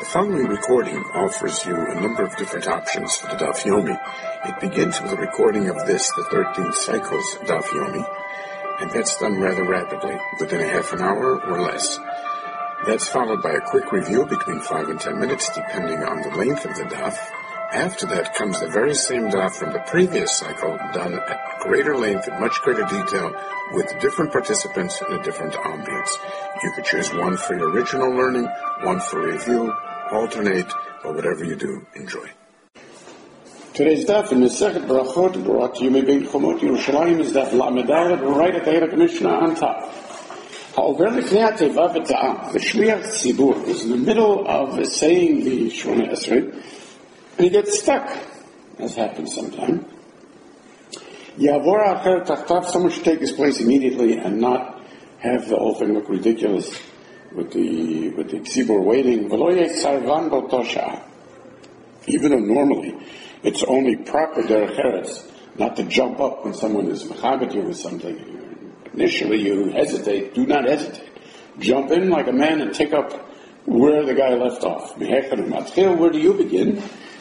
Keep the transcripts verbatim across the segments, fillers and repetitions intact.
The following recording offers you a number of different options for the Daf Yomi. It begins with a recording of this, the thirteenth cycle's Daf Yomi, and that's done rather rapidly, within a half an hour or less. That's followed by a quick review between five and ten minutes, depending on the length of the Daf. After that comes the very same Daf from the previous cycle, done at greater length and much greater detail, with different participants in a different ambience. You could choose one for your original learning, one for review, alternate, or whatever you do, enjoy. Today's daf in Masechet Brachot, brought to you by Bein Chomot Yerushalayim, is daf Lamed Aleph, right at the head of the Mishnah on top. Ha'over lifnei hateva v'ta'am, the Shliach Tzibur is in the middle of saying the Shemona Esrei, and he gets stuck, as happens sometimes. Yavor acher tachtav, someone should take his place immediately and not have the whole thing look ridiculous with the with the tzibur waiting. Even though normally it's only proper derech eretz not to jump up when someone is mechabet you with something. Initially you hesitate. Do not hesitate. Jump in like a man and take up where the guy left off. Where do you begin?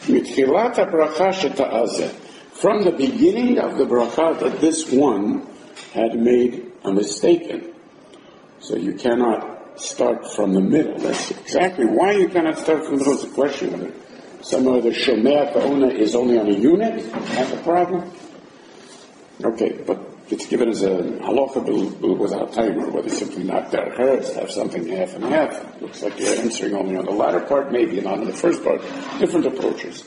From the beginning of the bracha that this one had made a mistake in. So you cannot start from the middle. That's exactly why you cannot start from the middle. It's a question of it. Some of the Shomea Ta'ona is only on a unit. That's a problem. Okay, but it's given as a halacha without timer, whether simply not derech eretz, have something half and half. It looks like you're answering only on the latter part, maybe not on the first part. Different approaches.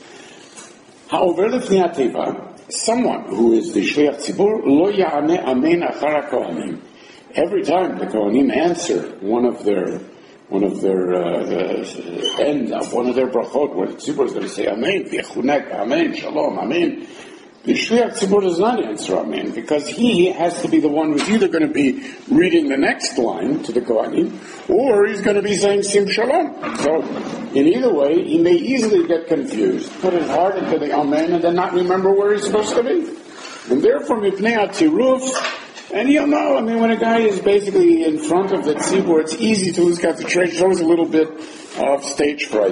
However, lifnei hateva, someone who is the Shliach Tzibur, lo ya'aneh amen achar kohanim. Every time the Kohanim answer one of their one of their uh, uh, end of one of their brachot, where the Tzibur is going to say Amen, v'yechunek, Amen, Shalom, Amen. The Shliach Tzibur does not answer Amen because he has to be the one who's either going to be reading the next line to the Kohanim, or he's going to be saying Sim Shalom. So, in either way, he may easily get confused, put his heart into the Amen, and then not remember where he's supposed to be. And therefore, mipnei hatziruf. And you'll know, I mean, when a guy is basically in front of the tzibur, it's easy to lose concentration. There's always a little bit of stage fright.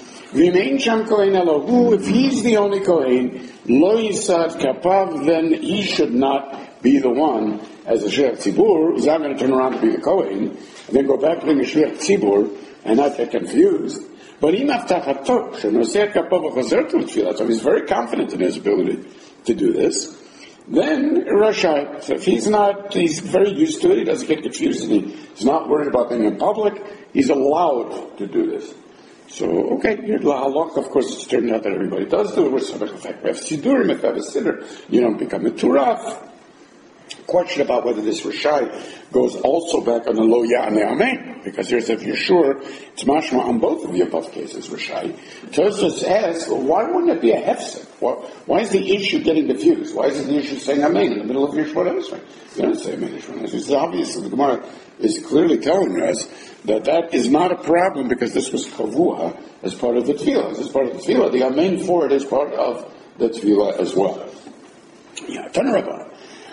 V'mein sham kohen elohu, if he's the only kohen, lo yisad kapav, then he should not be the one, as the shliach tzibur, who's not going to turn around to be the kohen, and then go back to being a shliach tzibur, and not get confused. But im avtachato, shenoseh kapav v'chozer to tefillah, so he's very confident in his ability to do this. Then Rashai, so if he's not, he's very used to it, he doesn't get confused, and he, he's not worried about being in public, he's allowed to do this. So, okay, here's la halach, of course it's turned out that everybody does do it, we're sort of, in fact, we have sidurim, if you have a siddur, you don't become a turaf. Question about whether this Rashai goes also back on the lo ya'aneh amen, because here's if you're sure, it's mashma on both of the above cases, Rashai. Tosfos asks, well, why wouldn't it be a hefsek? Why, why is the issue getting diffused? Why is the issue saying amen in the middle of your Shemona Esrei? You don't say amen in Shemona Esrei. It's obvious that the Gemara is clearly telling us that that is not a problem because this was kavua as part of the tefillah. As part of the tefillah, the amen for it is part of the tefillah as well. Yeah, Tanarabah.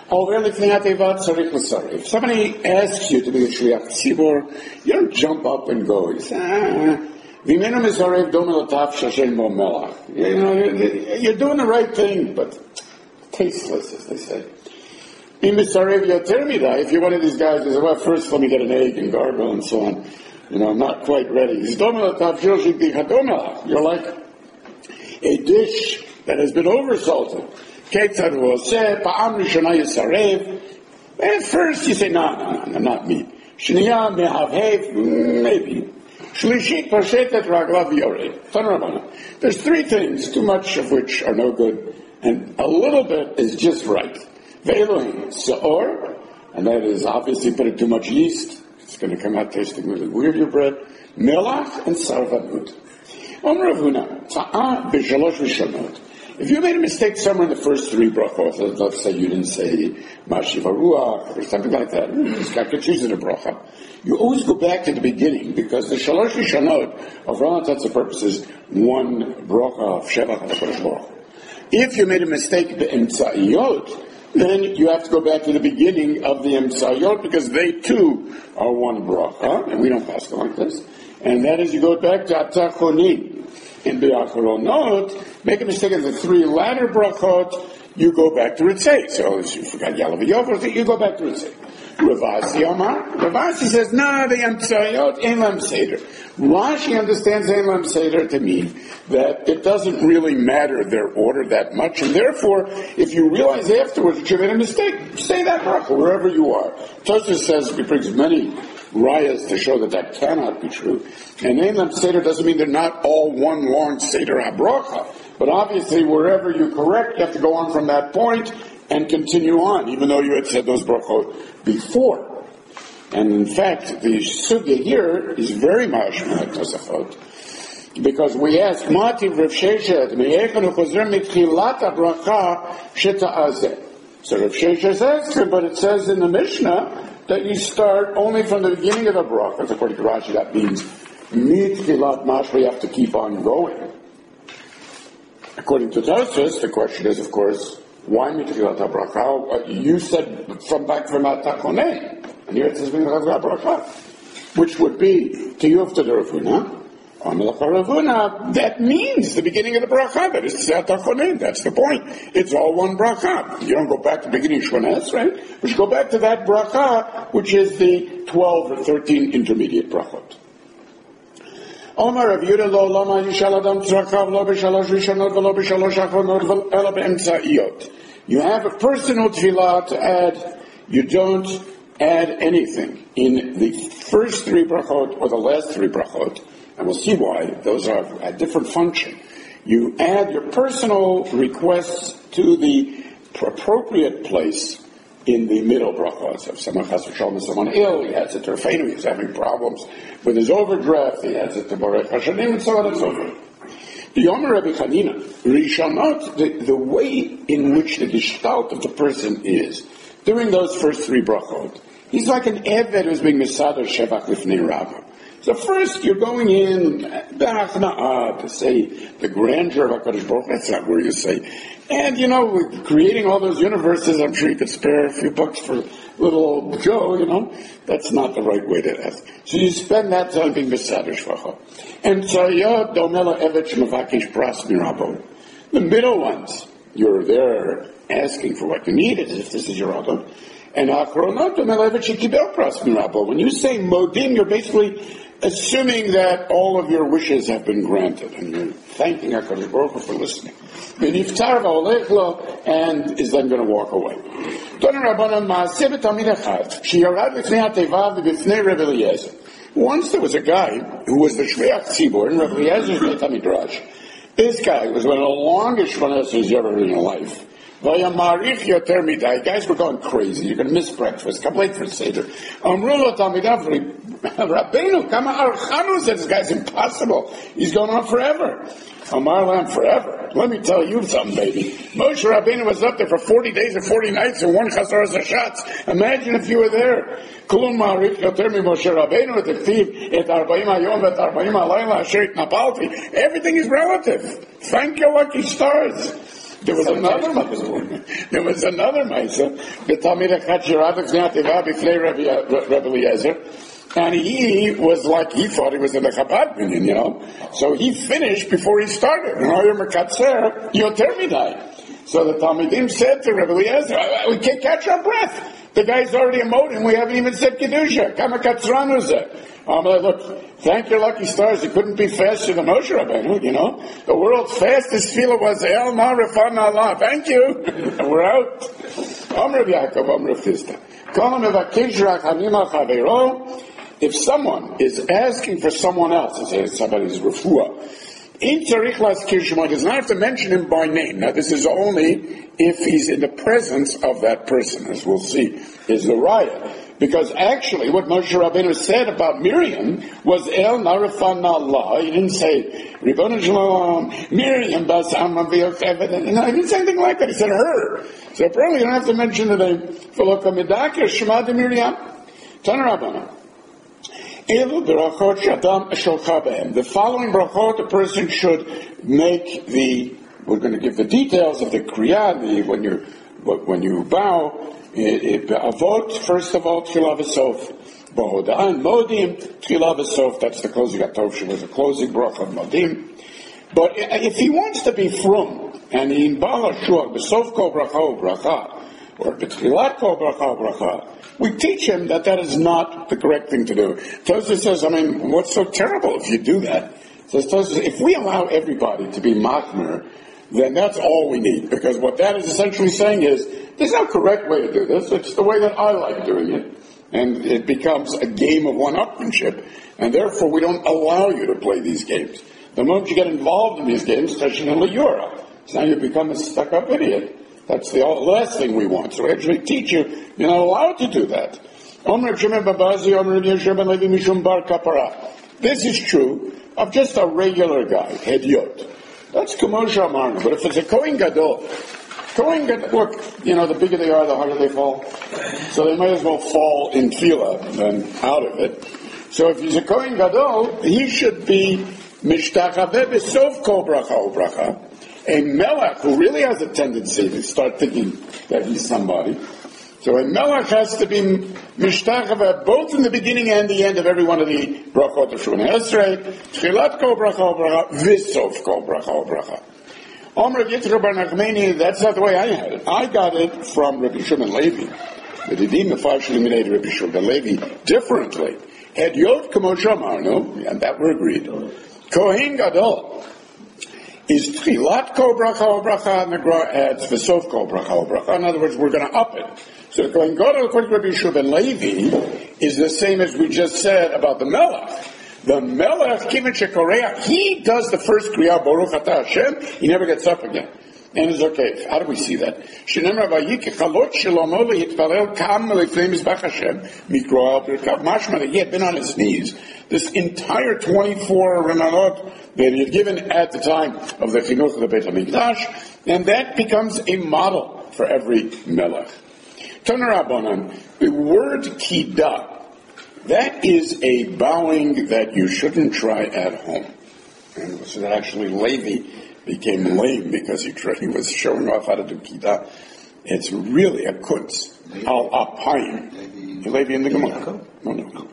If somebody asks you to be a Shliach Tzibur, you don't jump up and go, you say, ah, you know, you're doing the right thing, but tasteless, as they say. If you're one of these guys who says, well, first let me get an egg and gargle and so on, you know, I'm not quite ready. You're like a dish that has been oversalted. At first you say, no, no, no, not me. Maybe. There's three things, too much of which are no good, and a little bit is just right. And that is obviously putting too much yeast. It's going to come out tasting really weird, your bread. Melach and sarvanut. If you made a mistake somewhere in the first three brachot, let's say you didn't say Mashiv Ruach or something like that, it's got confused in a bracha. You always go back to the beginning because the Shalosh Rishonot of Rav Tatzah purposes one bracha of Shevach HaKadosh Baruch Hu. If you made a mistake in the Emtza'iyot, then you have to go back to the beginning of the Emtza'iyot because they too are one bracha, and we don't pass like this. And that is, you go back to Atachonim. In B'Acharonot, make a mistake in the three latter brachot, you go back to Ritzei. So if you forgot Yalav Yovel, you go back to Ritzei. Ravasi Omar. Ravasi says, no, the Yamtzayot Ein Lam Seder. Rashi understands Ein Lam Seder to mean that it doesn't really matter their order that much, and therefore, if you realize afterwards that you made a mistake, say that bracha wherever you are. Tosfos says, he brings many rayas to show that that cannot be true. And Ein Lam Seder doesn't mean they're not all one long Seder HaBracha. But obviously, wherever you correct, you have to go on from that point and continue on, even though you had said those brachot before. And in fact, the sugya here is very mashma Tosafot, because we ask, Mativ Rav Sheshet, me'echanu chozer mitchilat habracha sheta'azeh. So Rav Sheshet asks, but it says in the Mishnah that you start only from the beginning of the bracha. According to Rashi, that means mitchilat mashma, you have to keep on going. According to Tosfos, the question is, of course, why mitchilat habracha? You said from back from Atachonim, and here it says mitchilat habracha, which would be tiyuf to the Ravuna, or melech Ravuna. That means the beginning of the bracha. That is Atachonim. That's the point. It's all one bracha. You don't go back to the beginning of Shmones, right? But you go back to that bracha, which is the twelve or thirteen intermediate brachot. Omar Rav Yehuda lo lama yishal adam tzrakav lo b'shalosh rishonot v'lo b'shalosh achronot ela b'emtza'iyot. You have a personal tefillah to add. You don't add anything in the first three brachot or the last three brachot, and we'll see why. Those are a different function. You add your personal requests to the appropriate place in the middle brachos. If someone has to show someone ill, he adds it to Rafeinu, he's having problems with his overdraft, he adds it to Borech Hashanim, and so on and so forth. The Yomer Rabbi Chanina, Rishonot, the, the way in which the gestalt of the person is, during those first three brachot, he's like an Eved who's being Mesader Shevach Lifnei Rabbah. So first, you're going in, to say the grandeur of HaKadosh Baruch Hu. That's not where you say. And, you know, creating all those universes, I'm sure you could spare a few bucks for little old Joe, you know. That's not the right way to ask. So you spend that time being Mesader Shvacha. And Tzayot Domela Evet Shmavakish Pras Mirabo. The middle ones, you're there asking for what you need, as if this is your Adam. And Achronot Domela Evet Shekibel Pras Mirabo. When you say Modim, you're basically assuming that all of your wishes have been granted, and you're thanking HaKadosh Baruch Hu for listening. And is then going to walk away. Once there was a guy who was the Shveach Tzibor in Rabbi Eliezer's Beit HaMidrash. This guy was one of the longest shmonesers you ever heard in your life. Guys were going crazy. You're going to miss breakfast. Come late for Seder. Rabbeinu, Kama Archanu said, this guy's impossible. He's going on forever. Amar Lam forever. Let me tell you something, baby. Moshe Rabbeinu was up there for forty days and forty nights and one Chazar Zashatz. Imagine if you were there. Kulum Ma'arif Yoter Mi Moshe Rabbeinu et Ektiv et Arbaim Hayom et Arbaim Halayla Asher Itnapalti. Everything is relative. Thank your lucky stars. There was another Maisa. There was another Maisa. B'Talmid Echad Shirav Echzei Ativa B'Fnei Rabbi Eliezer. And he was like, he thought he was in the Chabad Minyan, you know. So he finished before he started. So the Talmidim said to Rabbi Eliezer, we can't catch our breath. The guy's already emoting. We haven't even said Kedusha. Kama Katzranu zeh. I'm like, look, thank your lucky stars. It couldn't be faster than Moshe Rabbeinu, you know. The world's fastest tefillah was El Ma'arifan Allah. Thank you. And we're out. Amr Yaakov, Amr Fista. Kol mevakesh rachamim chavero. If someone is asking for someone else, say somebody's refuah, in tzarich laskir shemo, he does not have to mention him by name. Now, this is only if he's in the presence of that person, as we'll see, is the raya. Because actually, what Moshe Rabbeinu said about Miriam was El Narafan Allah. He didn't say Ribbon Shalom, Miriam Bas Amram V'Yocheved. No, he didn't say anything like that. He said her. So apparently, you don't have to mention the name. V'Lokamidakir Shema de Miriam. Tana Rabbana. The following brachot, the person should make the, we're going to give the details of the kriyah, the, when you when you bow, avot, first of all, tefillah v'sof. Bohoda and Modim, Tchila v'sof, that's the closing atov shel, the closing bracha of Modim. But if he wants to be frum, and he in Baal HaShuach, b'sof kol bracha o bracha, or b'tchilat kol bracha o bracha, we teach him that that is not the correct thing to do. Tosfos says, I mean, what's so terrible if you do that? So Tosfos says, if we allow everybody to be machmer, then that's all we need. Because what that is essentially saying is, there's no correct way to do this. It's the way that I like doing it. And it becomes a game of one-upmanship. And therefore, we don't allow you to play these games. The moment you get involved in these games, Tashinala Yura. So now you become a stuck-up idiot. That's the last thing we want. So we actually teach you, you're not allowed to do that. This is true of just a regular guy, Hediot. That's Kamosha Amarna. But if it's a Kohen Gadol, Kohen Gadol, look, you know, the bigger they are, the harder they fall. So they might as well fall in tefillah than out of it. So if he's a Kohen Gadol, he should be Mishtachaveh b'sof kol bracha u bracha. A melech who really has a tendency to start thinking that he's somebody. So a melech has to be mishtachaveh both in the beginning and the end of every one of the brachot of Shemona Esrei, tchilat kol bracha o bracha, v'sof kol bracha o bracha. Omer Yitzchak bar Nachmani, that's not the way I had it. I got it from Rabbi Shimon Levi. The Didim Mefarshim eliminated Rabbi Shimon Levi differently. Had Yod Kamo Shamarnu, and that we're agreed. Kohen Gadol is tchilat kol bracha o bracha, and the Gra adds v'sof kol bracha o bracha. In other words, we're going to up it. So the Kohen Gadol, according to Rabbi Shimon Levi, is the same as we just said about the Melech. The Melech, Kivin Shekoreach, he does the first Kriya, Baruch Atah Hashem, he never gets up again. And it's okay. How do we see that? Shenemar vayik chalot shlomo lehitpalel kam lefnei mizbach Hashem mikro al birkav mashma. He had been on his knees this entire twenty-four renanot that he had given at the time of the chinuch of the Beit HaMikdash, and that becomes a model for every melech. Toner Rabbanan, the word kidah, that is a bowing that you shouldn't try at home. And so that actually Levi became lame because he, tried, he was showing off how to do kidah. It's really a kutz. Al apayim. Levi in the Gemara. No, no, no.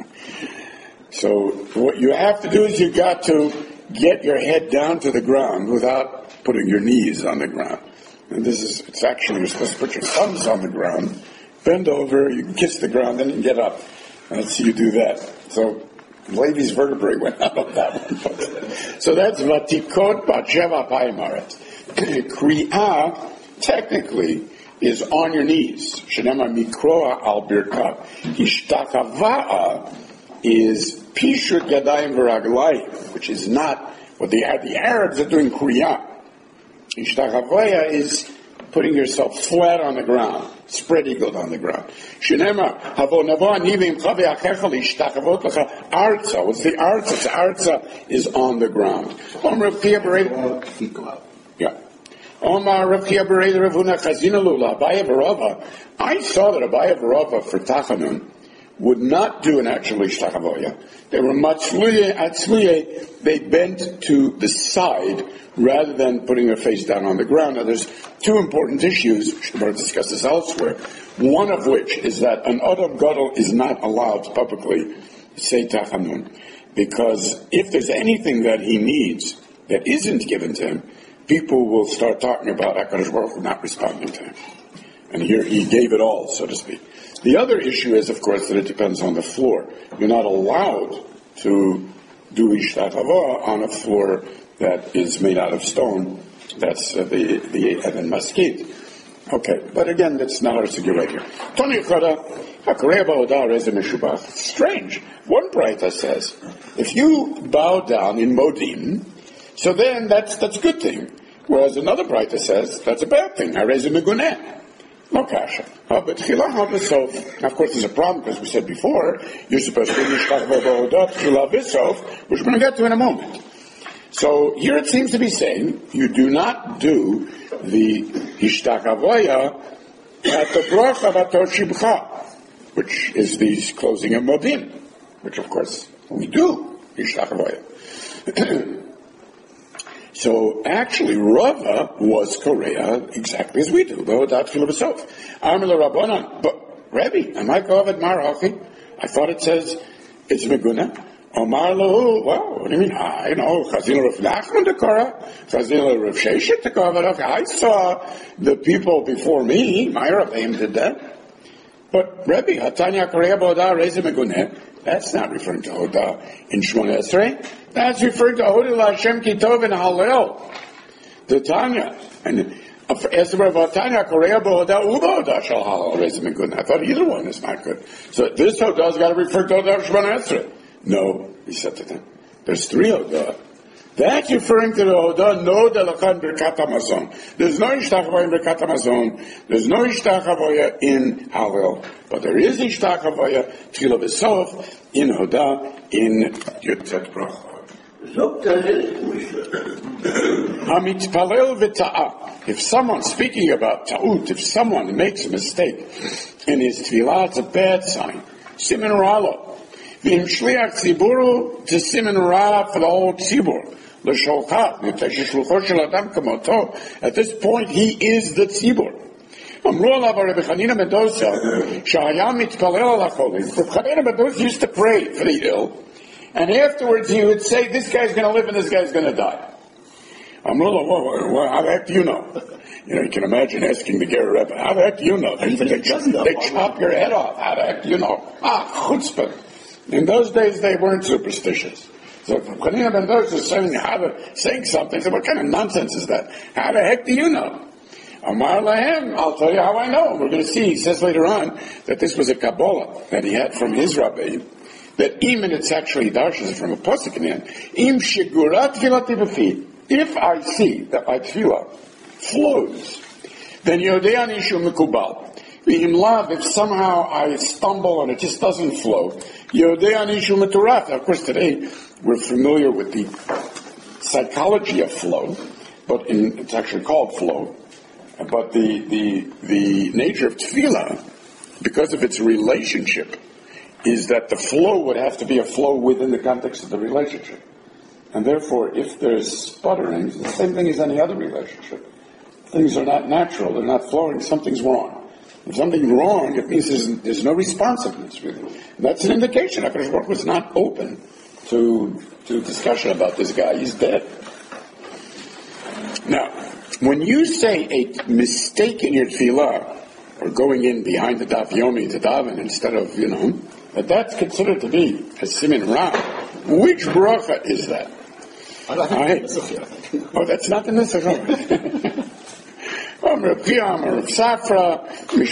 So what you have to do is you got to get your head down to the ground without putting your knees on the ground. And this is, it's actually, you're supposed to put your thumbs on the ground, bend over, you can kiss the ground, then you can get up. And let's see you do that. So Levi's vertebrae went out of that one. So that's Vatikot Bacheva Paimaret. Kriya, technically, is on your knees. Shenema Mikroa Al Birkat. Ishtakava'a is Pishur Gadayim V'Raglayim, which is not what the, the Arabs are doing Kriya. Ishtakavaya is putting yourself flat on the ground, spread eagled on the ground. Shenema havo navo anivim chavi achechal ishtakavot lecha arza. What's the arza? The arza is on the ground. Omar Rav Chia Berei. Yeah. Omar Rav Chia Berei Ravuna Chazina Lula Abaya V'Rava. I saw that Abaya V'Rava for Tachanun would not do an actual ishtakavoya. They were matzluye atzluye. They bent to the side rather than putting their face down on the ground. Now, there's two important issues. We'll discuss this elsewhere. One of which is that an Adam Gadol is not allowed to publicly say Tachanun, because if there's anything that he needs that isn't given to him, people will start talking about HaKadosh Baruch Hu not responding to him. And here he gave it all, so to speak. The other issue is, of course, that it depends on the floor. You're not allowed to do ishtakavah on a floor that is made out of stone. That's uh, the the Eben Maskit. Okay, but again, that's not our sugya right here. Tony Chada, strange. One Braita says, if you bow down in Modim, so then that's that's a good thing. Whereas another Braita says that's a bad thing. Hareze meguneh. No kasha. Of course, there's a problem because we said before you're supposed to be which we're going to get to in a moment. So here it seems to be saying you do not do the Ishtakavoya at the bracha v'atoshibcha, which is the closing of Modim, which of course we do Ishtakavoya. So actually, Rava was Korea exactly as we do. But Rabbi, am I covered Marachi? I thought it says it's Meguna. Omar lahu, well, what do you mean? I know, Chazil Rav Nachman Dekora, Chazil Rav Sheshet Dekora, but I saw the people before me, my Rabbeim did that. But Rebbe, Hatanya Korea Boda Reza Meguneh, that's not referring to Hoda in Shmona Esrei. That's referring to Hoda L'Hashem Kitov and Hallel. The Tanya. And as the Rav Hatanya Korea Boda Uba Hoda Shal Hallel Reza Meguneh. I thought either one is not good. So this Hoda's got to refer to Hoda Shmona Esrei. No, he said to them, there's three Hoda. That's referring to the Hoda, no Delakan Birkat HaMazon. There's no Ishtach Havoya in Birkat HaMazon. There's no Ishtach Havoya in Hallel. But there is Ishtach Havoya, Tchila V'Sof, in Hoda, in Yotzet Bracha. Hamitpalel V'Ta'ah. If someone, speaking about Ta'ut, if someone makes a mistake in his Tfilah, it's a bad sign. Simen Ralo. V'im Shliach Tziburu to Simen Ra for the whole Tzibur. At this point, he is the tzibur. Reb Chanina Mendoza used to pray for the ill, and afterwards he would say, this guy's going to live and this guy's going to die. How the heck do you know? You know, you can imagine asking the Ger Rebbe, how the heck do you know? They, they, they chop your head off. How the heck do you know? Ah, chutzpah. In those days, they weren't superstitious. So Chanina Mendoza is saying, how to, saying something. So what kind of nonsense is that? How the heck do you know? Amar Lahem, I'll tell you how I know. We're going to see, he says later on, that this was a Kabbalah that he had from his Rabbi, that even it's actually darshan from a pasuk in the end. Im shigurat tefilati b'fi. If I see that my tefillah flows, then yodei ani shu mekubal. If somehow I stumble and it just doesn't flow, Yodei ani shu meturach. Of course, today we're familiar with the psychology of flow, but in, it's actually called flow. But the, the, the nature of tefillah, because of its relationship, is that the flow would have to be a flow within the context of the relationship. And therefore, if there's sputtering, it's the same thing as any other relationship. Things are not natural, they're not flowing, something's wrong. If something's wrong, it means there's, there's no responsiveness, really. And that's an indication that HaKadosh Baruch Hu was not open to, to discussion about this guy. He's dead. Now, when you say a mistake in your tefillah, or going in behind the daf yomi to daven instead of, you know, that that's considered to be a simin ra, which bracha is that? I, oh, that's not the Nisach. Rav Safra,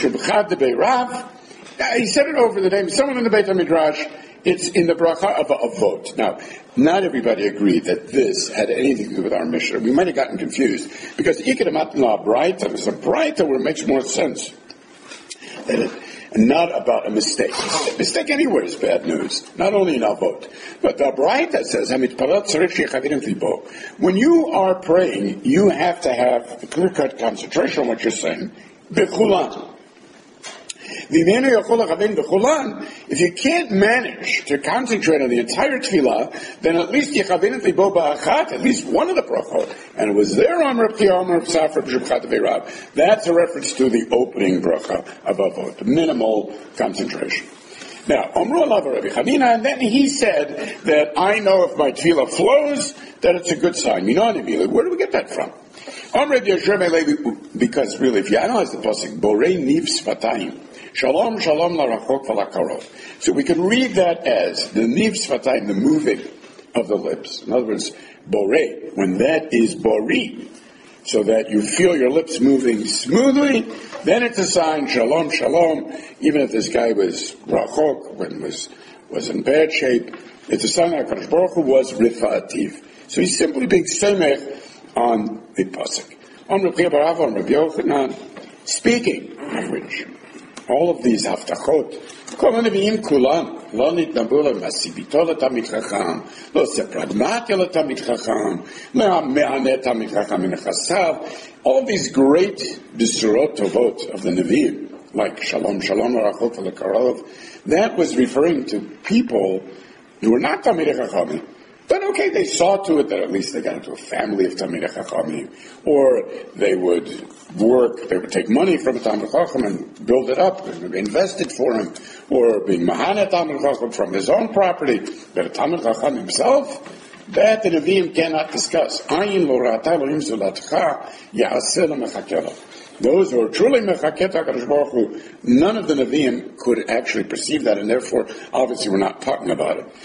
he said it over the name. Someone in the Beit HaMidrash, it's in the bracha of a vote. Now, not everybody agreed that this had anything to do with our Mishnah. We might have gotten confused because Ikadamat La Braita, there's a Braita where it makes more sense. That it, and not about a mistake. A mistake anywhere is bad news, not only in our vote. But the Braita says, when you are praying, you have to have a clear-cut concentration on what you're saying. If you can't manage to concentrate on the entire tefillah, then at least at least one of the brachot, and it was there on Reb Chia Amar Safra B'Shubchat Ve'Rav. That's a reference to the opening bracha of avot, minimal concentration. Now, Amru Alav Rabbi Chanina, and then he said that I know if my tefillah flows, that it's a good sign. Where do we get that from? Because really, if you analyze the pasuk, Borei Niv Sfatayim. Shalom, shalom, larachok v'lakarov. So we can read that as the niv sfatayim, the moving of the lips. In other words, borei, when that is bori, so that you feel your lips moving smoothly, then it's a sign, shalom, shalom. Even if this guy was rachok, when was was in bad shape, it's a sign that HaKadosh Baruch Hu was rifa'ativ. So he's simply being semech on the pasuk. On Reb Chia bar Ava, on Reb Yochanan, speaking, which all of these haftachot, כל הנביאים כולם לא נתנבאו למסיביתו לתלמיד חכם, לא עושה פרגמטיה לתלמיד חכם, מענה תלמיד חכם מנכסיו. All of these great bisurot tovot of the Nevi'im, like Shalom, Shalom, Rachok, V'lekarov, that was referring to people who were not Talmidei Chachamim, But okay, they saw to it that at least they got into a family of Talmidei Chachamim, or they would work, they would take money from a Talmid Chacham and build it up, and invest it for him, or being Mahana Talmid Chacham from his own property, but a Talmid Chacham himself, that the Nevi'im cannot discuss. Ayin lo ra'ata Elohim zulatcha ya'aseh lo mechakeh. Those who are truly mechaket HaKadosh Baruch Hu, none of the Nevi'im could actually perceive that, and therefore, obviously, we're not talking about it.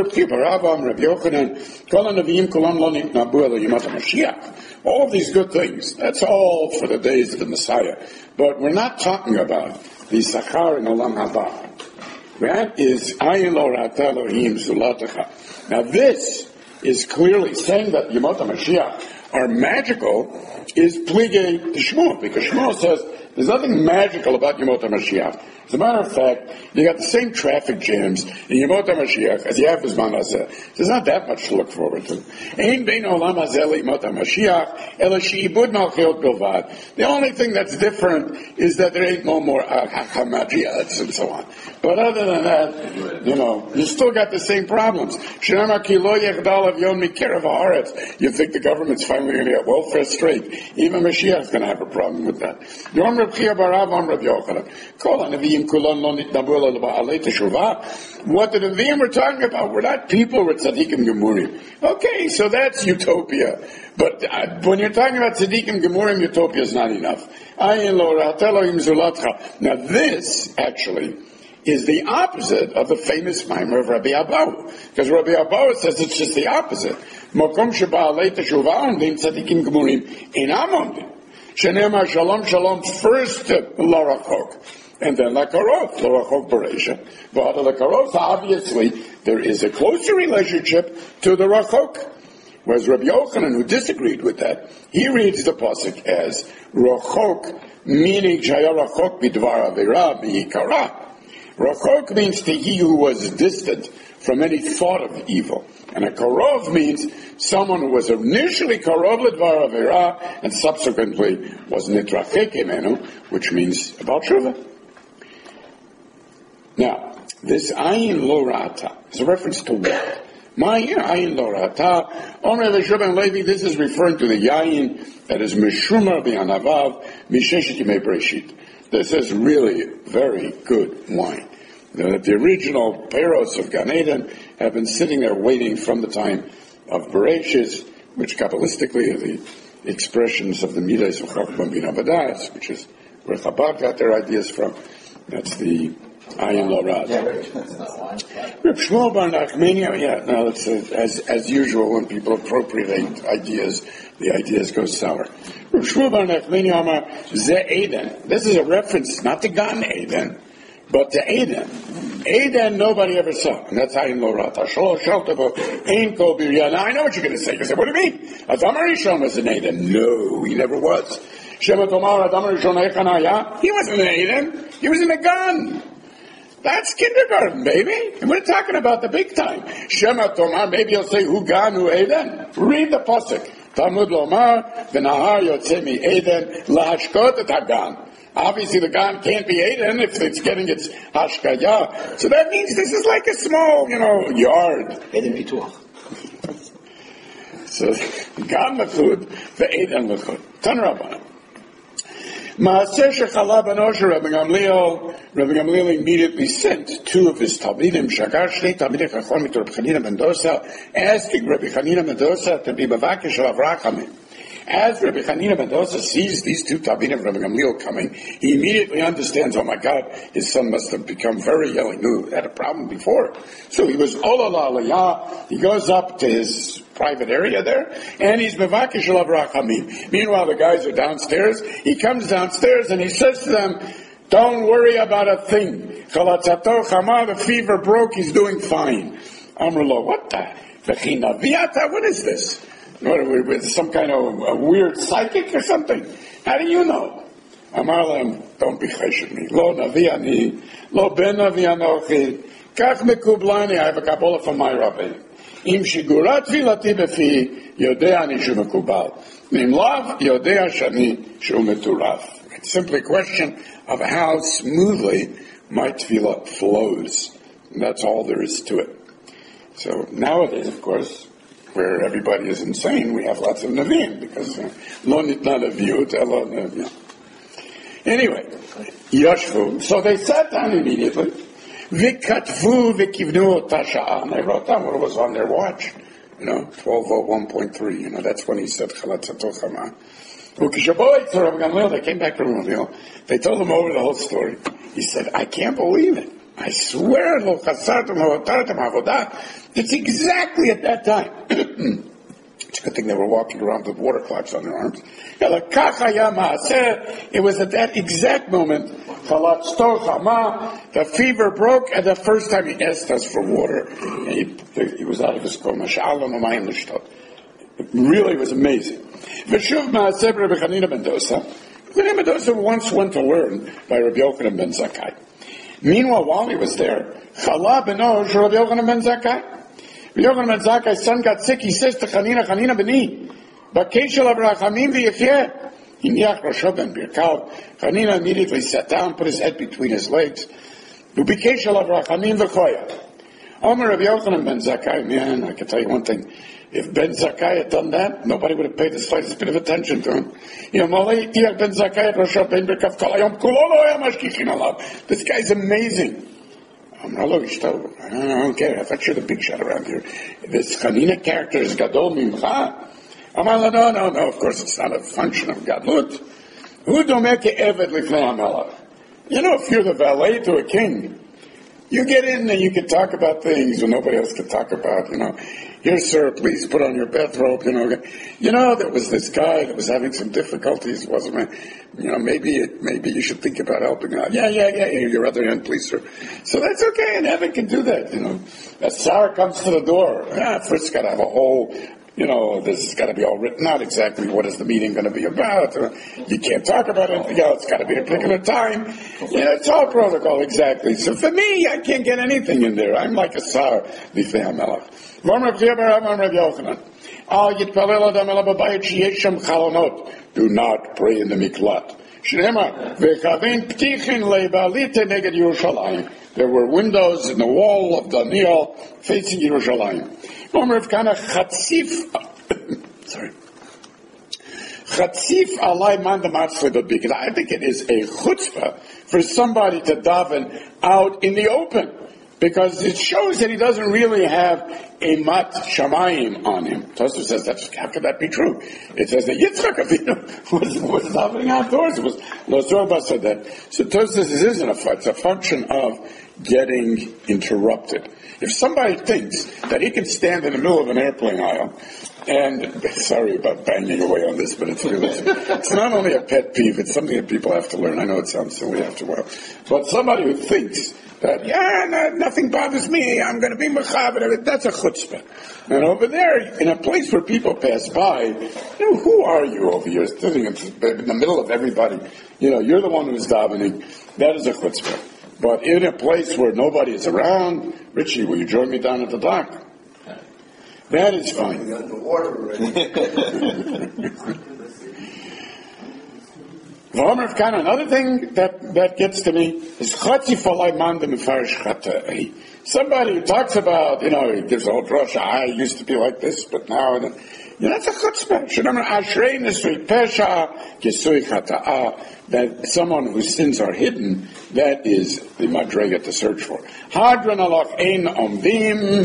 All of these good things, that's all for the days of the Messiah. But we're not talking about the Sachar in Olam Haba. That is Ayin Lo Ra'ata Elohim Zulatecha. Now this is clearly saying that Yemot HaMashiach are magical, is Pligei Shmuel, because Shmuel says there's nothing magical about Yemot HaMashiach. As a matter of fact, you got the same traffic jams in Yemot HaMashiach as you have in Zman Hazeh. There's not that much to look forward to. Ein bein olam hazeh le'Yemot HaMashiach ela she'ibud malchiot bilvad. The only thing that's different is that there ain't no more hamajiats and so on. But other than that, you know, you still got the same problems. Shenamar ki lo yechdal avyon mikerav haaretz. You think the government's finally going to get welfare straight? Even Mashiach's going to have a problem with that. Yom Reb Chia barav Am Reb Yochanan. Kol hanaviyim kulon lo nitnabu ela leba'alei teshuvah. What the Nevi'im were talking about were not people with tzaddikim gemurim. Okay, so that's utopia. But uh, when you're talking about tzaddikim gemurim, utopia is not enough. Ayin lo ra'ata Elohim zulatcha. Now this, actually, is the opposite of the famous mimer of Rabbi Abahu. Because Rabbi Abahu says it's just the opposite. Mokom sheba'alei teshuvah omdim tzaddikim gemurim einam omdim. Shenemar shalom shalom first to lo rachok, and then lakarov, lo rachok bereisha. But the lakarov, obviously, there is a closer relationship to the rachok. Whereas Rabbi Yochanan, who disagreed with that, he reads the pasuk as rachok, meaning shaya rachok bidvar avera b'yikara. Rachok means to he who was distant from any thought of evil. And a karov means someone who was initially karov l'dvar avera and subsequently was nitrachek imenu, which means about tshuva. Now, this ayin lo ra'ata is a reference to what? My ayin lo ra'ata. Omer v'shuban Levi, this is referring to the yayin that is mishumar b'anavav misheshet yimei Bereshit. This is really very good wine. The, the original Peros of Gan Eden have been sitting there waiting from the time of Bereshit, which Kabbalistically are the expressions of the Midas of Chachma Bina Vadas, which is where Chabad got their ideas from. That's the Ayin Lo Ra'ata. Yeah, very expensive wine. Reb Shmuel Bar Nachmania, yeah, no, it's a, as as usual when people appropriate ideas, the ideas go sour. Reb Shmuel Bar Nachmania Amar Ze Eden. This is a reference not to Gan Eden, but to Eden. Eden, nobody ever saw. And that's Ayin Lo Ra'ata. Shalosh Shaltavo, Ein Kol Birya. Now, I know what you're going to say. You say, what do you mean? Adam HaRishon was in Eden. No, he never was. Shema Tomar, Adam HaRishon Echanaya. He wasn't in Eden. He was in the Gan. That's kindergarten, baby. And we're talking about the big time. Shema Tomar, maybe you'll say, Hu Gan, Hu Eden. Read the pasuk. Talmud Lomar, V'nahar Yotzei Mi Eden, Lahashkot et HaGan. Obviously, the Gan can't be Eden if it's getting its hashkaya. So that means this is like a small, you know, yard. Eden Pituach. So, Gan Lechud, the Eden Lechud. Tan Rabbanan. Maaseh Shechala Banosha, Rabbi Gamliel, Rabbi Gamliel immediately sent two of his Talmidim, Shagar Shnei Talmidei Chacham, to Rabbi Chanina ben Dosa, asking Rabbi Chanina ben Dosa to be Bavakesh of Rachamim. As Rabbi Chanina ben Dosa sees these two Talmidim of Rabbi Gamliel coming, he immediately understands, oh my God, his son must have become very ill. He knew he had a problem before. So he was Olala Aliyah. He goes up to his private area there, and he's Mevakesh Elav Rachamim. Meanwhile, the guys are downstairs. He comes downstairs and he says to them, don't worry about a thing. Chalatzato Chama, the fever broke, he's doing fine. Amrullah, what the? V'chinaviata, what is this? What, with some kind of a weird psychic or something? How do you know? Amar Lam, don't be chesed me. Lo navi ani, lo ben navi anochi, kach mekublani, I have a Kabbalah from my rabbi. Im shigurat vilati befi, yodea ani shu mekubal. Im lav, yodea shani shu meturaf. It's simply a question of how smoothly my tefillah flows. And that's all there is to it. So nowadays, of course, where everybody is insane, we have lots of Nevi'im, because lo nitna leviut elo nevi'im. Anyway, Yashvu, so they sat down immediately, Vikatvu vikivnu tasha, and they wrote down what was on their watch. You know, twelve oh one point three, you know, that's when he said Chalatzato Chama. They came back to Gamliel. They told him over the whole story. He said, I can't believe it. I swear, it's exactly at that time. It's a good thing they were walking around with water clocks on their arms. It was at that exact moment, the fever broke, and the first time he asked us for water, he, he was out of his coma. It really was amazing. Chanina ben Dosa once went to learn by Rabbi Yochanan ben Zakkai. Meanwhile, while he was there, Chala benosh Rabbi Yochanan ben Zakkai. Rabbi Yochanan ben Zakkai's son got sick. He says to Chanina, Chanina beni, Bakeshel Avrachamim v'yechyeh. Hiniach Rosho ben Birkav. Chanina immediately sat down, put his head between his legs. Ubikeshel Avrachamim v'choya. Omer Rabbi Yochanan ben Zakkai, man, I can tell you one thing. If Ben Zakkai had done that, nobody would have paid the slightest bit of attention to him. You know, Ben Zakkai, this guy's amazing. I don't care. I thought you're the big shot around here. This Chanina character is Gadol Mimcha. No, no, no, no, of course it's not a function of Gadlut. You know, if you're the valet to a king, you get in and you can talk about things when nobody else can talk about, you know. Here, sir, please put on your bathrobe, you know. You know, there was this guy that was having some difficulties, wasn't it? You know, maybe it, maybe you should think about helping out. Yeah, yeah, yeah, yeah, your other hand, please, sir. So that's okay, and heaven can do that, you know. A Tsar comes to the door. Ah, first it's got to have a whole, you know, this has got to be all written out exactly what is the meeting going to be about. You can't talk about anything else. It's got to be a particular time. You know, it's all protocol, exactly. So for me, I can't get anything in there. I'm like a Tsar, Lifnei HaMelech. Do not pray in the miklat. There were windows in the wall of Daniel facing Yerushalayim. Sorry. I think it is a chutzpah for somebody to daven out in the open, because it shows that he doesn't really have a mat shamayim on him. Tosfos says, that's, how could that be true? It says that Yitzchak Avinu was, was davening outdoors. It was Lozorba said that. So Tosfos says it isn't a it's a function of getting interrupted. If somebody thinks that he can stand in the middle of an airplane aisle, and sorry about banging away on this, but it's really, it's not only a pet peeve, it's something that people have to learn. I know it sounds silly after a while, but somebody who thinks that, yeah, no, nothing bothers me, I'm going to be mechaber, that's a chutzpah. And over there, in a place where people pass by, you know, who are you over here sitting in the middle of everybody? You know, you're the one who's davening. That is a chutzpah. But in a place where nobody is around, Richie, will you join me down at the dock? That is fine. You got the water ready. Another thing that, that gets to me is somebody who talks about, you know, he gives a whole drush, I used to be like this, but now, you know, that's a chutzpah. That someone whose sins are hidden, that is the madrega to search for. Hadran alach ein omdim.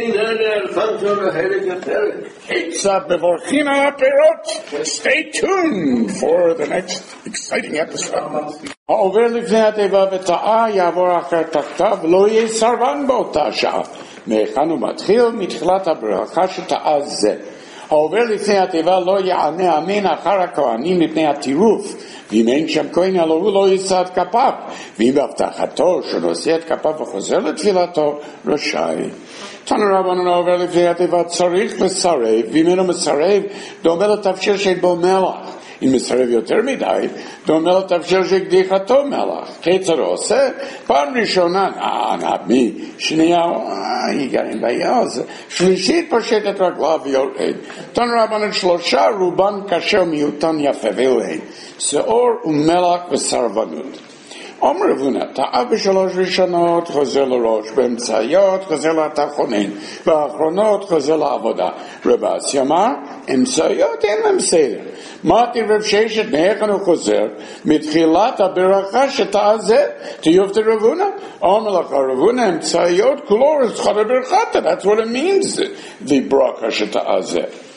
Stay tuned for the next exciting episode. העובר לפני התיבה וטעה יעבור אחר תחתיו לא יהיה סרבן באותה שעה. מהיכן הוא מתחיל? מתחילת הברכה שטעה זה. העובר לפני התיבה לא יענה אמן אחר הכהנים מפני הטירוף, ואם אין שם כהן הלא הוא לא יישא את כפיו, ואם בהבטחתו שנושא את כפיו וחוזר לתפילתו רשאי. תנו רבנן העובר לפני התיבה צריך לסרב, ואם אינו מסרב דומה לתבשיל שבו מלח. אם מסרב יותר מדי, דומה לתבשיל שקדיחתו מלח. כיצד עושה? פעם ראשונה, נעמי, שנייה, יגעים ביעז, שלישית פושט את רגליו ויורד. תנו רבנן שלושה, רובן קשה ומיעוטן יפה ויורד. שעור ומלח וסרבנות. אומר רבונה, טעה בשלוש ראשונות, חוזר לראש, באמצעיות, חוזר לתחתונים, והאחרונות חוזר לעבודה. רב אסי אמר, אמצעיות אין להם סדר. אמרתי רב ששת, מהיכן הוא חוזר? מתחילת הברכה שתעזה, תיובתא רבונה. אומר לך רבונה, אמצעיות כולו רצחה לברכתה. That's what it means, the ברכה שתעזה.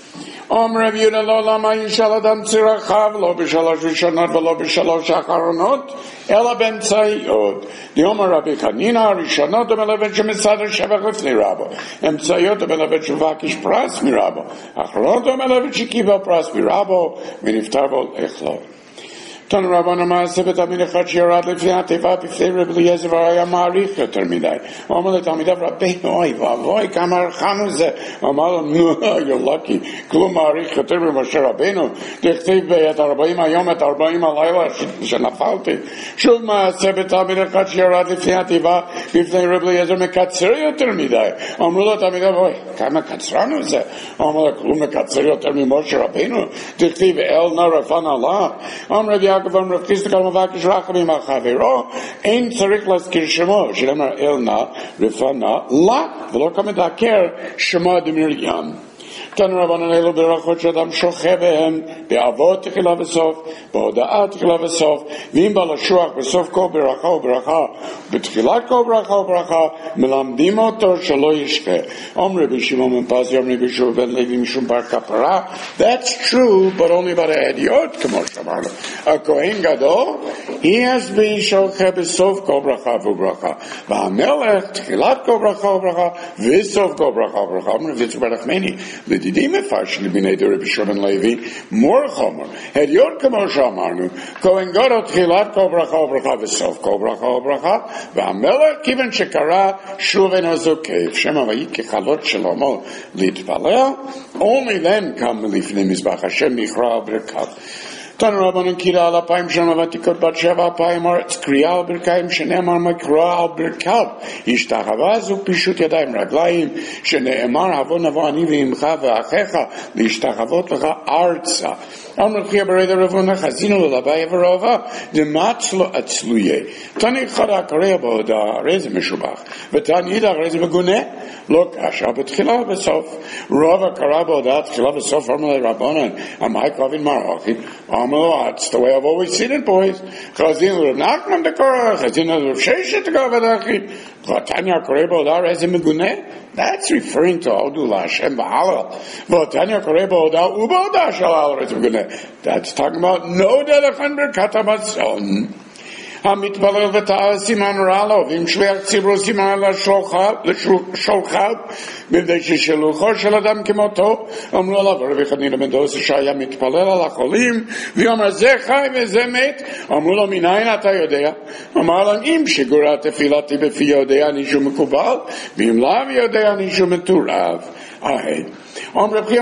אומר רב יהודה לא למה ישאל אדם צרכיו לא בשלוש ראשונות ולא בשלוש האחרונות אלא באמצעיות. דאמר רבי חנינא הראשונות המלבד שמסדר שבח לפני רבו, אמצעיות המלבד שמבקש פרס מרבו, האחרונות המלבד שקיבל פרס מרבו ונפטר בו איך לא. תנו רבן המעשה בתלמיד אחד שירד לפני התיבה בפני רב אליעזר והיה מעריך יותר מדי. הוא אמר לתלמידיו רבינו אוי ואבוי כמה ערכנו זה. הוא אמר לו נו you're lucky כלום מעריך יותר ממשה רבינו. תכתיב את ארבעים היום את ארבעים הלילה שנפלתי. שוב מעשה בתלמיד אחד שירד לפני התיבה בפני רב אליעזר מקצר יותר מדי. אמרו לו תלמידיו אוי כמה קצרנו זה. הוא אמר לו כלום מקצר יותר ממשה רבינו. תכתיב אל נא רפן עלה. אמר רבי יעקב אמר רב חיסדא כל מבקש רחמים על חברו אין צריך להזכיר שמו שנאמר אל נא רפנה לה ולא כמדקר שמו דמרים. תנו רבנן אלו ברכות שאדם שוחה בהם באבות תחילה וסוף, בהודעה תחילה וסוף, ואם בא לשוח בסוף כל ברכה וברכה, בתחילת כל ברכה וברכה, מלמדים אותו שלא ישחה. אומר רבי שמעון בן פזי, אומר רבי יהושע בן לוי משום בר כפרה, that's true, but only by the הדיוט, כמו שאמרנו. הכהן גדול, he has been שוחה בסוף כל ברכה וברכה, והמלך תחילת כל ברכה וברכה, וסוף כל ברכה וברכה. אומר רבי יצחק בר נחמני, לדידי מפרשים לבני דרבי יהושע בן לוי, מור חומר, הדיוט כמו שאמרנו, כהן גדול תחילת כל ברכה וברכה וסוף כל ברכה וברכה, והמלך כיוון שקרא שוב אינו זוקף, שם הווי ככלות שלמה להתפלל, only then קם לפני מזבח השם מכרע ברכת. תנו רבנן קריאה על אפיים שנה ותיקות בת שבע אפיים ארץ, קריאה על ברכיים שנאמר מקרא על ברכיו, השתחווה זו פישוט ידיים רגליים, שנאמר הבוא נבוא אני ועמך ואחיך להשתחוות לך ארצה. אמר חיה ברד הרבונה חזינו ללבי ורעבה דמצלו עצלויה. תני חדה קריאה בהודעה, הרי זה משובח, ותני אידך הרי זה מגונה, לא קשה בתחילה ובסוף. רעבה קרא בהודעה תחילה בסוף, אמר לרבנן, המאי קרבין מרחית, that's the way I've always seen it, boys. Chazin Rav Nachman the Korah, Chazin Rav Sheshet the Gavadachim, Vatanya Koreba Odar Ezim Meguneh. That's referring to Odul Hashem Ba'alal. Vatanya Koreba Odar Uba Odar Shalal Ezim Meguneh. That's talking about no Delachan Berkat HaMatzon. המתפלל ותעל סימן רע לו, ואם שליח ציבור סימן לשולחיו, מפני ששלוחו של אדם כמותו, אמרו עליו, רבי חנינא בן דוסא שהיה מתפלל על החולים, ואומר זה חי וזה מת, אמרו לו מניין אתה יודע? אמר להם אם שגורה תפילתי בפי יודע אני שהוא מקובל, ואם לאו יודע אני שהוא מטורף. אהי. Or actually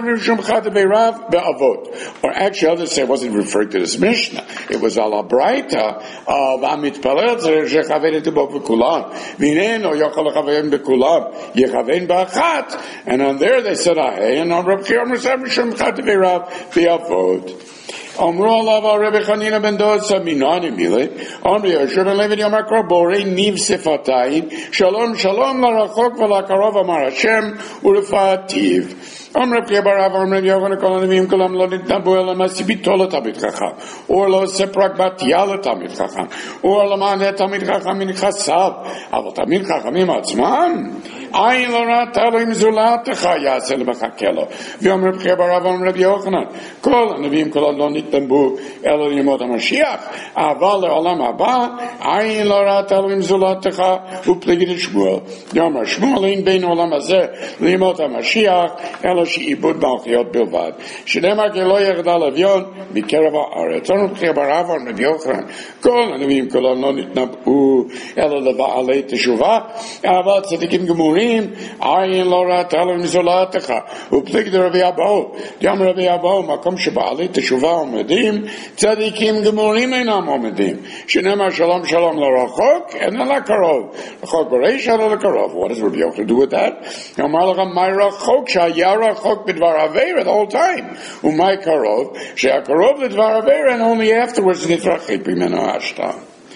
others say it wasn't referring to this Mishnah. It was a la Braita of Amit Palel Shechaven Tibok Bekulam. Vineno Yochal Chaven Bekulam Yechaven Bachat. And on there they said Ahe. And on Rabbi Yomer said Mishum Chat Beirav Be'avod. אמרו עליו רבי חנינא בן דוסא מינני מילי, אמרי יהושע בן לוי אמר קרא בורא ניב שפתיים, שלום שלום לרחוק ולקרוב אמר השם ולפעתיו. אמר רבי ברב אמר רבי יוחנן כל הנביאים כולם לא נתנבאו אלא מסיביתו לתלמיד חכם, או לא עושה פרגמטיה לתלמיד חכם, או לא מענה תלמיד חכם מנכסיו, אבל תלמיד חכמים עצמם עין לא ראתה לו עם זולתך יעשה למחכה לו. ואומר רבי ברב אמר רבי יוחנן כל הנביאים כולם לא נתנבאו אלא לימות המשיח, אבל לעולם הבא עין לא ראתה לו עם זולתך ופלגי לשמואל. יאמר שמואל אין בין העולם הזה לימות המשיח אלא שעיבוד מלכויות בלבד, שנאמר כי לא ירדה לוויון מקרב הארץ. אמר רבי ברב אמר רבי יוחנן כל הנביאים כולם לא נתנבאו אלא לבעלי תשובה, אבל צדיקים גמורים עין לא ראתה לו עם זולתך ופלגי רבי אבאו. יאמר רבי אבאו מקום שבעלי תשובה עומדים צדיקים גמורים אינם עומדים, שנאמר שלום שלום לרחוק אין לקרוב, רחוק ברישא לא לקרוב. What does Rabbi Yochanan do with that? אמר לך מה רחוק שהיה רחוק בדבר עבירה the whole time, ומה קרוב שהיה קרוב לדבר עבירה and only afterwards נתרחק ממנו השתה.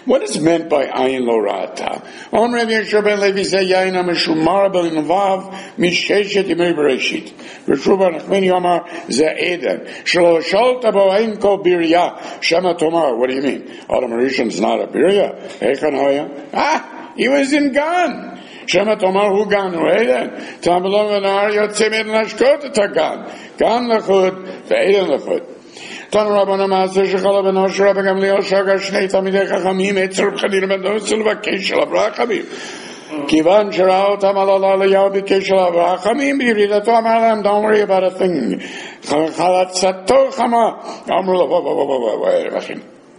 What is meant by ayin lo ra'ata? On Rav Yeshua ben Levi say yayin ha-meshumar b'levav misheshet yemei bereshit. V'shuva Nachmani Omar ze eden. Shelo sholta bo ayin kol birya. Shema tomar. What do you mean? Adam Rishon is not a birya. Eichan hoya? Ah, he was in Gan. Shema tomar hu Gan eden. Tamelon v'nar yotzei min lashkot et ha-Gan. Gan lechud ve'eden lechud. Tan Rabbana Maaseh Shechala ben Asher Rabbi Gamliel Shagar Shnei Talmidei Chachamim Etzer B'Chanina ben Dosu L'Vakesh Shel Avrachamim Kivan Shera Otam Al Alayahu B'Kesh Shel Avrachamim B'Yiridato Amar Lahem, don't worry about a thing. Chalatzato Chama Amar Lo, wait a minute.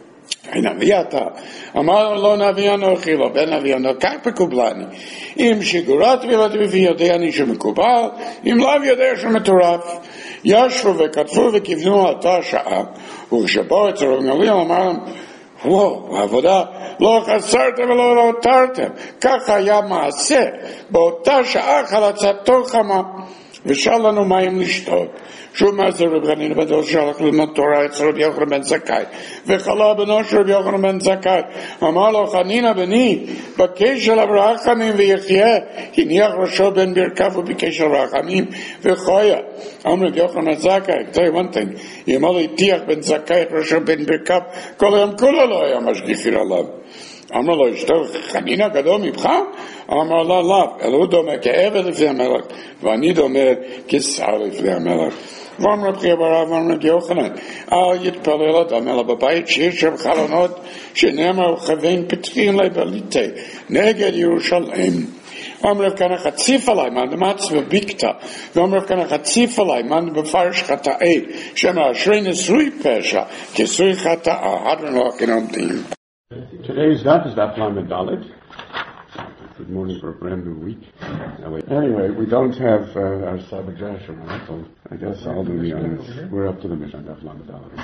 Amar Lo Navi Anochi Lo Ben Navi Anochi Kach B'Kublani Im Shigurat V'Lat V'Vi Yodei Ani Shemekubal Im Lav Yodei Shemeturaf ישבו וכתבו וכיוונו אותה שעה, וכשבאו אצל רב גמליאל אמר להם, וואו, העבודה לא חסרתם ולא לא הותרתם, כך היה מעשה, באותה שעה חלצתו חמה, ושאל לנו מים לשתות. שוב מעשה רב חנינא בן דרור שהלך ללמוד תורה אצל רבי יוחנן בן זכאי, וחלה בנו של רבי יוחנן בן זכאי. אמר לו, חנינא בני, בקש אליו רחמים ויחיה, הניח ראשו בין ברכיו וביקש אליו רחמים וחיה. אמר רבי יוחנן בן זכאי, tell you one thing, אם לא הטיח בן זכאי את ראשו בין ברכיו, כל היום כולו לא היה משגיחים עליו. אמר לו, אשתו חנינא גדול ממך? אמר לה, לאו, אלא הוא דומה כעבד לפני המלך, ואני דומה כשר לפני המלך. ואמר רב חייא בר אבא, ואמר רבי יוחנן, אל יתפלל אדם אלא בבית שיש שם חלונות שנאמר וכוון פתחין לבליטי נגד ירושלים. אמר רב כהנא חציף עלי מן דמצ וביקתא, ואמר רב כהנא חציף עלי מן בפרש חטאי, שמא אשרי נשוי פשע כסוי חטאה. הדרן הולכים עומדים. Today's daf is daf Lamed Dalet. Good morning for a brand new week. Anyway, we don't have uh, our Sabbath Joshua, so I guess I'll do the honors. We're up to the mission daf Lamed Dalet.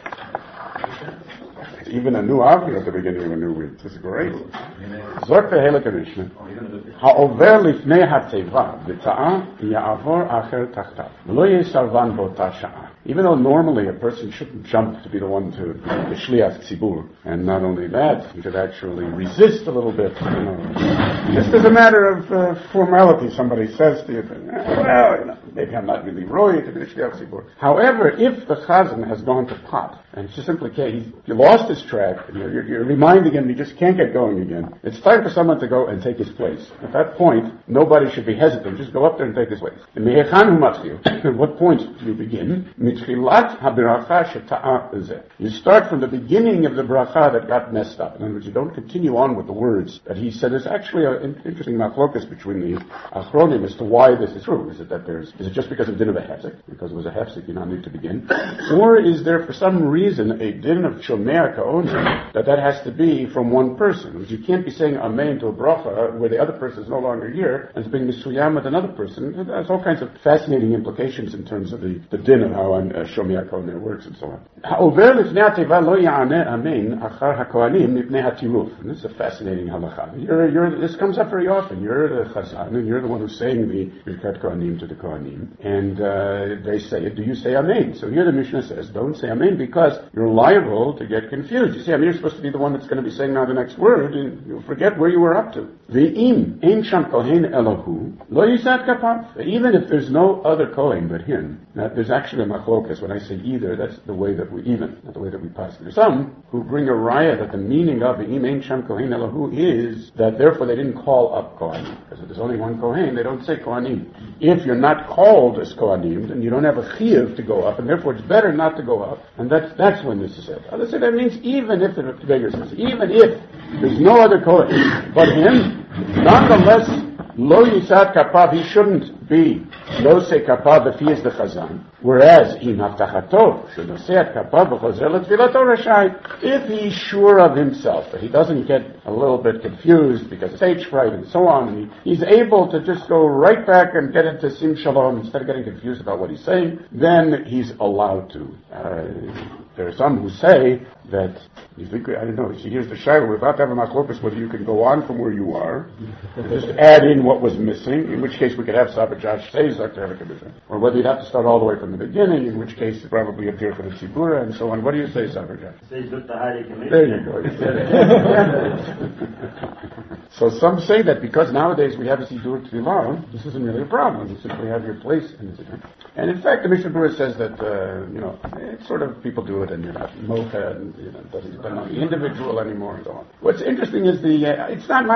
Even a new avri at the beginning of a new week. This is great. Zok ve'helek Mishnah. Ha'over lifnei ha'teva v'ta'a ya'avor acher tachtav. V'lo yesarvan b'ota sha'a. Even though normally a person shouldn't jump to be the one to the shliach tzibur, and not only that, he should actually resist a little bit. You know, just as a matter of uh, formality, somebody says to you, well, you know, maybe I'm not really roy to be the shliach tzibur. However, if the chazan has gone to pot and he simply can't, he's, he lost his track, you're, you're, you're reminding him he just can't get going again. It's time for someone to go and take his place. At that point, nobody should be hesitant. Just go up there and take his place. At what point do you begin? You start from the beginning of the bracha that got messed up. In other words, you don't continue on with the words that he said. There's actually an interesting machlokas between the achronim as to why this is true. Is it that there's, is it just because of din of a hefsek? Because it was a hefsek, you now need to begin. Or is there for some reason a din of shomea ka'onim that that has to be from one person? Because you can't be saying amen to a bracha where the other person is no longer here and it's being misuyam with another person. There's all kinds of fascinating implications in terms of the, the din of how I'm Uh, show me how it works and so on. And this is a fascinating halacha. You're, you're, this comes up very often. You're the chazan, and you're the one who's saying the Birkat Kohanim to the Kohanim. And uh, they say it. Do you say amen? So here the Mishnah says, don't say amen because you're liable to get confused. You see, I mean, you're supposed to be the one that's going to be saying now the next word, and you'll forget where you were up to. Ve'im ein sham kohen elohu lo yisat kapav. Even if there's no other kohen but him, now, there's actually a machlokas. When I say either, that's the way that we even, not the way that we pass. There's some who bring a raya that the meaning of ve'im ein sham kohen elohu is that therefore they didn't call up kohanim. Because if there's only one kohen, they don't say kohanim. If you're not called as kohanim, then you don't have a chiyuv to go up, and therefore it's better not to go up. And that's that's when this is said. Others say that means even if the beggars even if there's no other kohen but him, nonetheless, lo yisad kapav, he shouldn't be lo se kapav if he is the chazan. Whereas in haftachato should say kapav v'chozer letfilato rashai, if he's sure of himself that he doesn't get a little bit confused because of stage fright and so on, and he, he's able to just go right back and get into sim shalom instead of getting confused about what he's saying, then he's allowed to. Uh, There are some who say that, you think, I don't know, see, here's the shayla, without having machlokas, whether you can go on from where you are, just add in what was missing, in which case we could have Sabbath Josh say Zakter HaKadosh, or whether you'd have to start all the way from the beginning, in which case it probably appear for the Tzibura, and so on. What do you say, Sabbath Josh? There you go. So some say that because nowadays we have a Sidur Tfilah, this isn't really a problem. You simply have your place in the Sidur. And in fact, the Mishnah Berurah says that, uh, you know, it's sort of people do it and you're not mocha and, you know, it doesn't depend on the individual anymore and so on. What's interesting is the, uh, it's not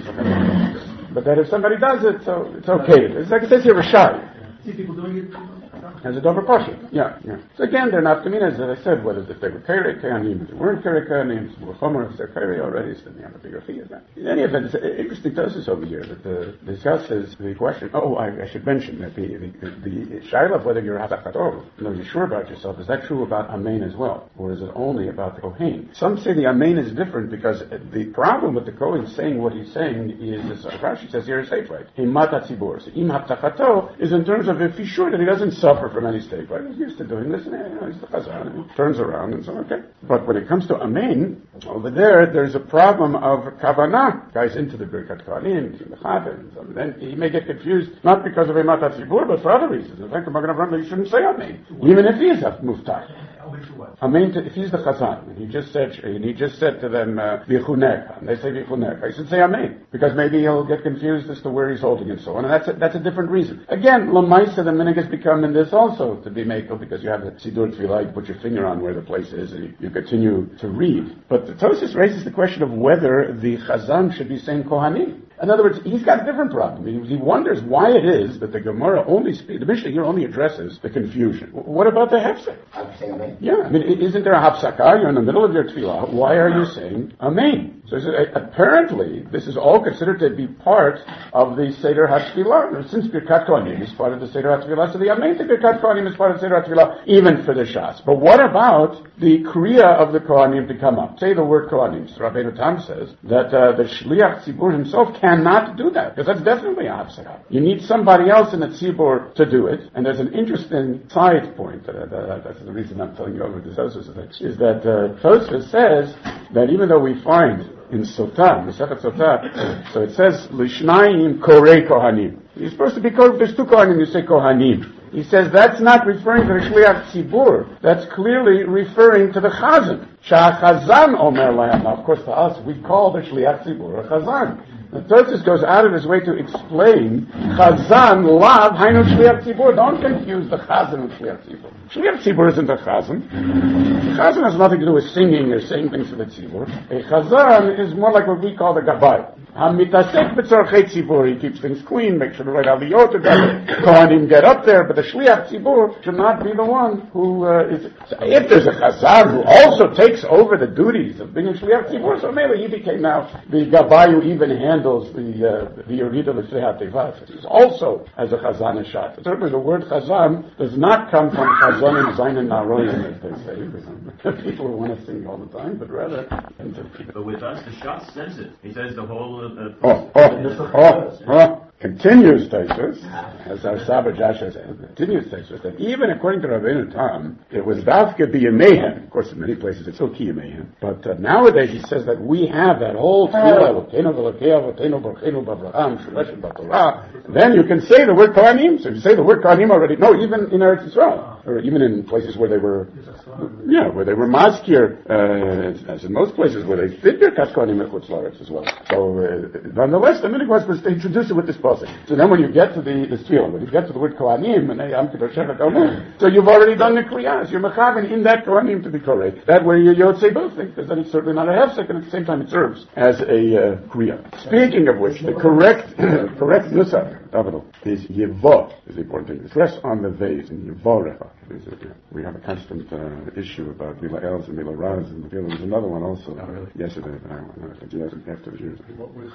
mashrim, but that if somebody does it, so it's okay. It's like it says here, Rashai. See people doing it as a dover pasha. Yeah, yeah. So again, they're not kaminas, as I said, whether if they were kerek kayanim, if they weren't kerek kayanim, if they were chomer, if they're kerek already, so then you have a bigger fee. In any event, it's interesting to us over here that the discusses the question. Oh, I, I should mention that the the, the shaila of whether you're hafachatov, you know, you're sure about yourself. Is that true about amen as well, or is it only about the kohen? Some say the amen is different because the problem with the kohen saying what he's saying is, as Rashi says here, is safe right. Himat hatzibur. So im hafachatov is in terms of if he's sure that he doesn't suffer from any state, right? He's used to doing this, and you know, he's the chazan, and he turns around and so okay. But when it comes to amen, over there, there's a problem of kavanah. Guys into the birkat kohanim, into the chaven, so then he may get confused, not because of emat hatzibur, but for other reasons. In fact, the Magen Avraham, you shouldn't say amen, even if he is a muftach. Amen. To, if he's the chazan, and he just said, and he just said to them, "Vichunek," and they say "Vichunek," I should say amen, because maybe he'll get confused as to where he's holding and so on, and that's a, that's a different reason. Again, lamaisa, the minhag has become in this also to be mekel, because you have the sidur tefillah, you put your finger on where the place is, and you, you continue to read. But the Tosfos raises the question of whether the chazan should be saying kohanim. In other words, he's got a different problem. He, he wonders why it is that the Gemara only speaks, the Mishnah here only addresses the confusion. What about the hefsek? Yeah, I mean, isn't there a hafsakah? You're in the middle of your tefillah. Why are you saying amen? So apparently, this is all considered to be part of the Seder HaTfilah. Since Birkat Kohanim is part of the Seder HaTfilah, so the amen to Birkat Kohanim is part of the Seder HaTfilah, even for the Shas. But what about the Kriya of the Kohanim to come up? Say the word Kohanim. So Rabbeinu Tam says that uh, the Shliach Tzibur himself cannot do that, because that's definitely a hafsakah. You need somebody else in the Tzibur to do it, and there's an interesting side point, uh, that, that's the reason I'm telling you over the Tosfos, is that uh, Tosfos says that even though we find in Sotah, Mesechet Sotah, so it says, Lishnayim Korei Kohanim. You're supposed to be, if there's two Kohanim, you say Kohanim. He says that's not referring to the Shliach Tzibur. That's clearly referring to the Chazan. Sha'achazan Omer Lahem. Now, of course, to us, we call the Shliach Tzibur a Chazan. The Tosfos goes out of his way to explain Chazan Lav Hainu Shliach Tzibur. Don't confuse the Chazan and Shliach Tzibur. Shliach Tzibur isn't a Chazan. The Chazan has nothing to do with singing or saying things to the Tzibur. A Chazan is more like what we call the Gabbai. Hamitasek b'tzorchei tzibur, he keeps things clean, makes sure the right aliyot, Kohanim get up there, but the shliach tzibur should not be the one who uh, is. So if there's a chazan who also takes over the duties of being a shliach tzibur, so maybe he became now the gabay who even handles the uh, the yerida l'sei hatevas. He's also as a chazan a shat. Certainly, the word chazan does not come from chazan and zayin and naroyim, as they say. People who want to sing all the time, but rather. But with us, the Shas says it. He says the whole. Uh, oh, oh, oh, oh. Continues Tosfos, as our Saba Joshua says, continues Tosfos, that even according to Rabbeinu Tam, it was Davka b'Yamehem. Of course, in many places it's still Ki Yamehem. But uh, nowadays he says that we have that whole tefillah, V'tenu v'lokea, V'tenu b'rchenu b'avraham, Shuleshem b'Torah. Then you can say the word Kohanim. So if you say the word Kohanim already, no, even in Eretz Yisrael, or even in places where they were, yeah, where they were maskir, uh, as in most places where they fit their Birkat Kohanim at Chutz La'aretz as well. So, uh, nonetheless, the minhag was to introduce it with this pasuk. So then when you get to the, the tefillah, when you get to the word Kohanim, and Am Kedosh Kohanim, so you've already done the kriyas. You're mechaven in that Kohanim to be correct. That way you don't say both things, because then it's certainly not a hefsek, and at the same time it serves as a uh, kriya. Speaking of which, the correct, correct nusach, is Yevo, is the important thing. It's rest on the vase, in Yevorecha. We have a constant uh, issue about Mila Els and Mila Raz, and there was another one also oh, really? yesterday, but I don't know, yes, after the years.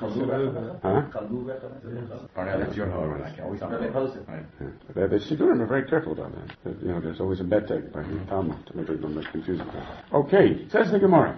Huh? Oh, no, that's your whole I can always post it. Right. Yeah. The, the Sidurim are very careful about that. You know, there's always a beteg by the Talmud to make it not make confusing. Okay, says the Gemara.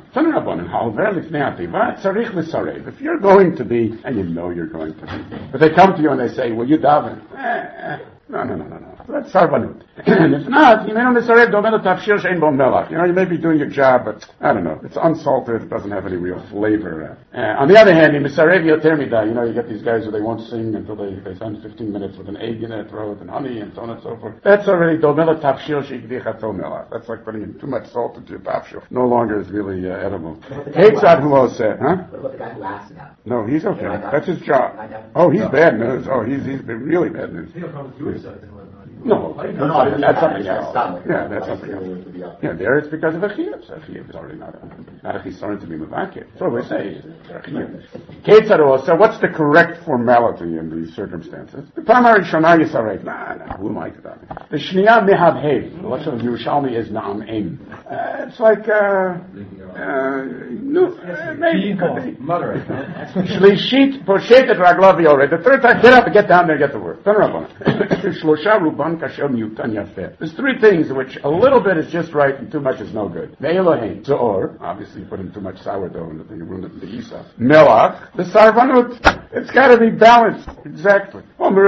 If you're going to be, and you know you're going to be, but they come to you and they say, will you daven? Eh, eh. No, no, no, no, no. that's sarvanut. And if not, you may not misarev domelo tafshir shein bo melach. You know, you may be doing your job, but I don't know. It's unsalted. It doesn't have any real flavor. Uh, on the other hand, in misarev yoter midah, you know, you get these guys who they won't sing until they, they spend fifteen minutes with an egg in their throat and honey and so on and so forth. That's already domelo tafshir sheikdichato melach. That's like putting in too much salt into your tafshir. No longer is really uh, edible. Eitzad who said, huh? What about the guy who asked about? No, he's okay. That's his job. Oh, he's bad news. Oh, he's he's been really bad news. No, no, no, that's something else. Stomach. Yeah, that's something else. Yeah, there it's because of a chiyuv. So a chiyuv is already not a, not a chisaron to be mevakir. So we say chiyuv. So what's the correct formality in these circumstances? The primary shana yisarek. Nah, nah. Who am I to that? The shniya mehavhev. The lesson of Yerushalmi is na'am aim. Uh, it's like uh, uh, no, uh, maybe could be moderate. Shlishit poshetet raglav yoreh. The third time, get up and get down there, and get the word. Turn around. Shlosha ruban kasher miutan yafeh. There's three things which a little bit is just right and too much is no good. Me'elohein, zoor. Obviously, you put in too much sourdough in the thing, you ruin it in the isa. Melach, the sarvanut. It's got to be balanced. Exactly.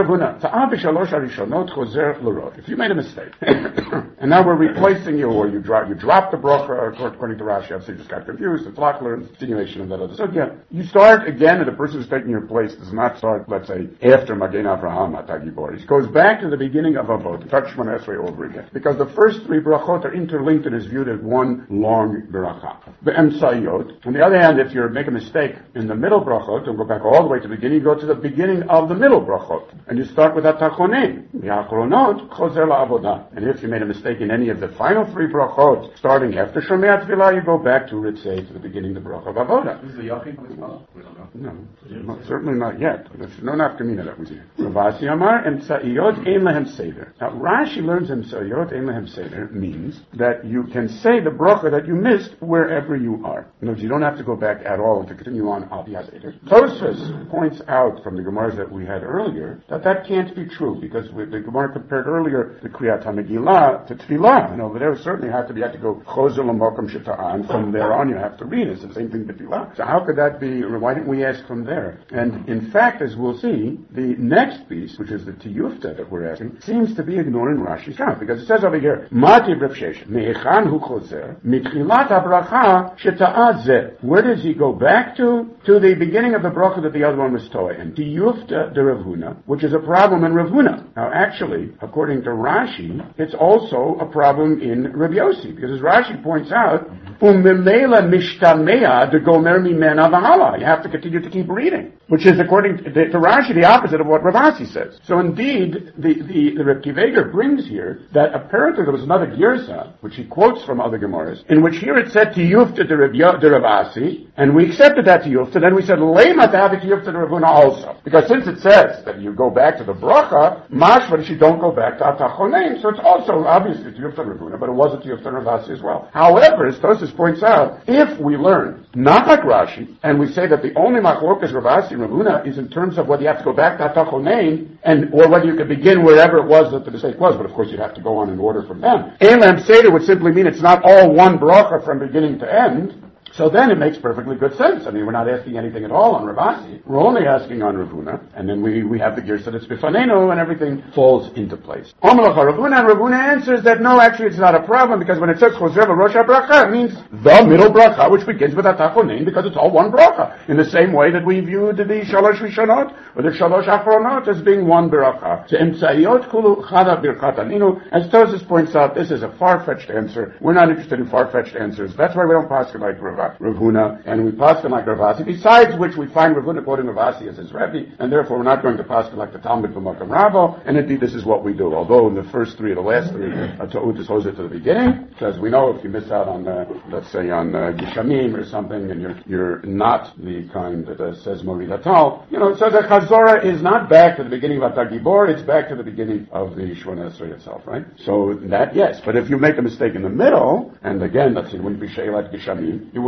If you made a mistake, and now we're replacing you, or you drop, you drop the bracha, according to Rashi, so you just got confused. It's Lachler and continuation of that other. So again, you start again, and the person who's taking your place does not start, let's say, after Magen Avraham Atagibor. He goes back to the beginning of Avot, touch Shemona Esrei over again, because the first three brachot are interlinked and is viewed as one long bracha. The Emsayot. On the other hand, if you make a mistake in the middle brachot, you'll go back all the way to the beginning, you go to the beginning of the middle brachot, and you start with Atachonim. The Achronot chozer la'avodah. And if you made a mistake in any of the final three brachot, starting after Shomei Tefillah, you go back to Ritzei, to the beginning of the bracha of Avodah. Is the Yachid with Malach? No, no, certainly not yet. There's no nafkamina that was here. Ravasi Amar Emsayot ein lehem seder. Now Rashi learns Emsayot ein lehem seder means that you can say the bracha that you missed wherever you are. In other words, you don't have to go back at all to continue on Al Pi HaSeder. Tosfos points out from the Gemaras that we had earlier that that can't be true because we, the Gemara compared earlier the Kriyat HaMegillah to Tefillah. And over there certainly have to be, you have to go Chozer L'Mokom Sheta'an. From there on you have to read. It's the same thing with Tefillah. So how could that be? Why didn't we ask from there? And in fact, as we'll see, the next piece, which is the Tiyufta that we're asking, seems to be ignoring Rashi's count because it says over here, Mati Rav Sheshet, Me'echan hu chozer, mitchilat habracha sheta'ah zeh. Where does he go back to? To the beginning of the bracha that the other one was toy. And Tiyufta de Rav Huna, which is a problem in Rav Huna. Now actually, according to Rashi, it's also a problem in Rav Yossi, because as Rashi points out, Umimela mishtamea de gomer mimena v'hala. You have to continue to keep reading, which is according to, to Rashi the opposite of what Ravasi says. So indeed, the the, the Reb Kiveger brings here that apparently there was another girsa, which he quotes from other Gemaras, in which here it said tiyufta de Ravasi, and we accepted that tiyufta. Then we said lema to have a tiyufta de Ravuna also, because since it says that you go back to the bracha, mashma you don't go back to atachonim, so it's also obviously tiyufta de Ravuna, but it was a tiyufta de Ravasi as well. However, as Tosfos points out, if we learn not like Rashi, and we say that the only machlokas Ravasi and Ravuna is in terms of whether you have to go back to Atachonein, and or whether you can begin wherever it was that the mistake was, but of course you'd have to go on in order from them. Elam Seder would simply mean it's not all one bracha from beginning to end. So then it makes perfectly good sense. I mean, we're not asking anything at all on Ravasi. We're only asking on Ravuna, and then we, we have the Girsa that's Bifanenu, and everything falls into place. Omalacha Ravuna, and Ravuna answers that no, actually it's not a problem, because when it says Chozer Rosh HaBracha, it means the middle bracha, which begins with Atachonin, because it's all one bracha. In the same way that we viewed the Shalosh Rishonot, or the Shalosh Achronot, as being one bracha. So Emtsayot Kulu Chada Birkat Aninu, as Tosfos points out, this is a far-fetched answer. We're not interested in far-fetched answers. That's why we don't pass it like Ravasi. Rav Huna, and we paskin like Ravasi, besides which we find Rav Huna quoting Ravasi as his Rebbe, and therefore we're not going to paskin like the Talmud B'Makam Ravo, and indeed this is what we do. Although in the first three or the last three, uh, Ta'ut is to the beginning, because we know if you miss out on, uh, let's say on uh, Gishamim or something, and you're you're not the kind that uh, says Morid Atal, you know, so the Chazorah is not back to the beginning of Atagibor, it's back to the beginning of the Shemona Esrei itself, right? So that, yes, but if you make a mistake in the middle, and again, let's say it wouldn't be Sheilat Gishamim, you wouldn't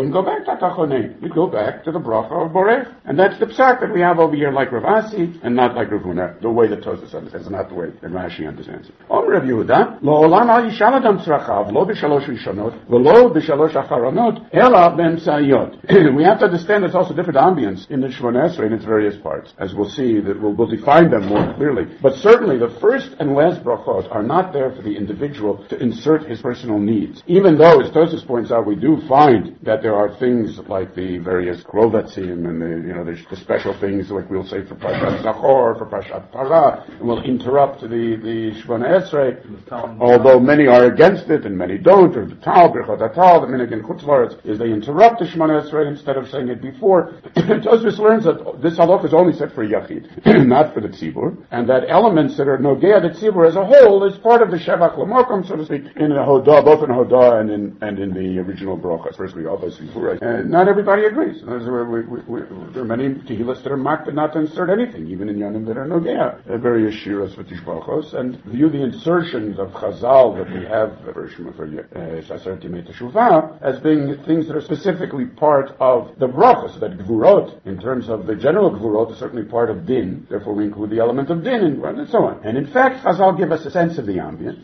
wouldn't go back to Atachonei. You'd go back to the bracha of Borech. And that's the psak that we have over here like Rav Asi, and not like Rav Huna, the way that Tosfos understands, not the way that Rashi understands it. Om Rav Yehuda, lo olam al yishal adam tzrachav, lo b'shalosh rishonot, v'lo b'shalosh acharonot, ela b'emtzayot. We have to understand there's also different ambience in the Shemona Esrei in its various parts, as we'll see, that we'll, we'll define them more clearly. But certainly the first and last brachot are not there for the individual to insert his personal needs. Even though, as Tosfos points out, we do find that there are things like the various krovatzim and the, you know, the, the special things like we'll say for Parashat Zachor, for Parashat Parah, and we'll interrupt the, the Shemona Esrei, although many are against it and many don't, or the Tal, Birchot HaTal, the Minhag in Chutz La'aretz, is they interrupt the Shemona Esrei instead of saying it before. Tosfos learns that this halach is only set for Yachid, not for the Tzibur, and that elements that are Nogea the Tzibur as a whole is part of the Shevach L'Mokom, so to speak, in the Hodah, both in Hodah and in, and in the original Brocha, especially all those Tzibur. And not everybody agrees. There's, we, we, we, there are many Tehillas that are marked not to insert anything, even in Yonim that are Nogea, uh, various Shiras for Tishbachos, and view the insertions of Chazal that we have for Shaser Timei Teshuvah as being things that are specifically part of the Brocha, so that Gvurot, in terms of the general Gvurot, is certainly part of Din, therefore we include the element of Din and, and so on. And in fact, Chazal give us a sense of the ambient.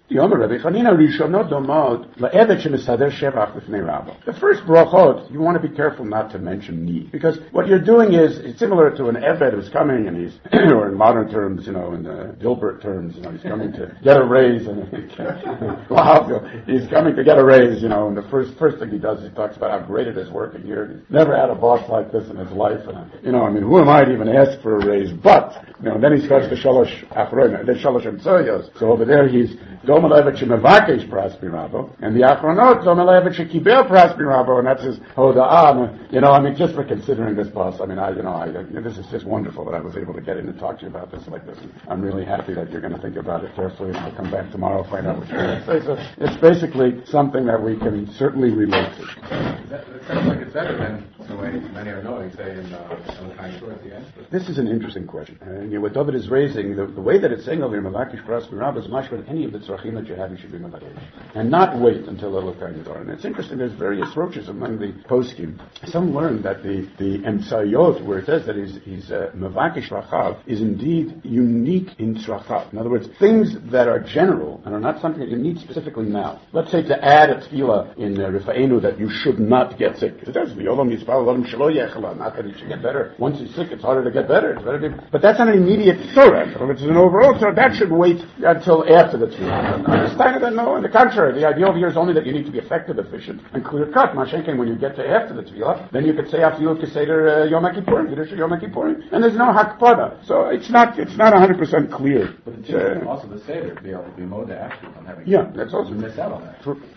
The first brachot, you want to be careful not to mention need, because what you're doing is, it's similar to an Eved who's coming and he's, or in modern terms, you know, in the Dilbert terms, you know, he's coming to get a raise, and he's coming to get a raise, you know, and the first first thing he does, he talks about how great it is working here. He's never had a boss like this in his life, and, you know, I mean, who am I to even ask for a raise? But, you know, and then he starts the Shalosh Achronim, the Shalosh Emtsoyos. So over there he's Domelevich Mevakesh Praspirabo, and the Achronot Domelevich Kibel Praspirabo, and that's his Hoda'ah. You know, I mean, just for considering this boss, I mean, I, you know, I, this is just wonderful that I was able to get in and talk to you about this like this. I'm really happy that you're going to think about it carefully, and I'll come back tomorrow, find out what you're going to say. So it's basically something that we can certainly relate to. That, it sounds like it's better than the way many are knowing, say, in uh, kind of at the end. This is an interesting question. And you know, what David is raising, the, the way that it's saying over here, Malakish Praspirab, is much with any of the tzrachim that you have, you should be Malakish. And not wait until Elokai Yadar. And it's interesting, there's various roaches among the poskim. Some learn that the, the Emtsayot, where it says that he's, he's uh, Mavakish Rachav, is indeed unique in tzrachav. In other words, things that are general and are not something that you need specifically now. Let's say to add a tefillah in uh, Rifa'enu that you should not get sick. It does be Olam Yitzpal, Olam Shelo Yechela, not that he should get better. Once he's sick, it's harder to get better. It's better to, but that's not an immediate tzorah. So if it's an overall tzorah, that should wait until after the tefillah. It's time that no, on the contrary, the idea over here is only that you need to be effective, efficient, and clear cut. Mashenken, when you get to after the tefillah, then you could say after you have Keseder Yom Kippurim, Kiddush Yom Kippurim, and there's no hakpada. So it's not it's not one hundred percent clear. But it's uh, also the Seder to be able to be moda after on having. Yeah, that's also miss out on that.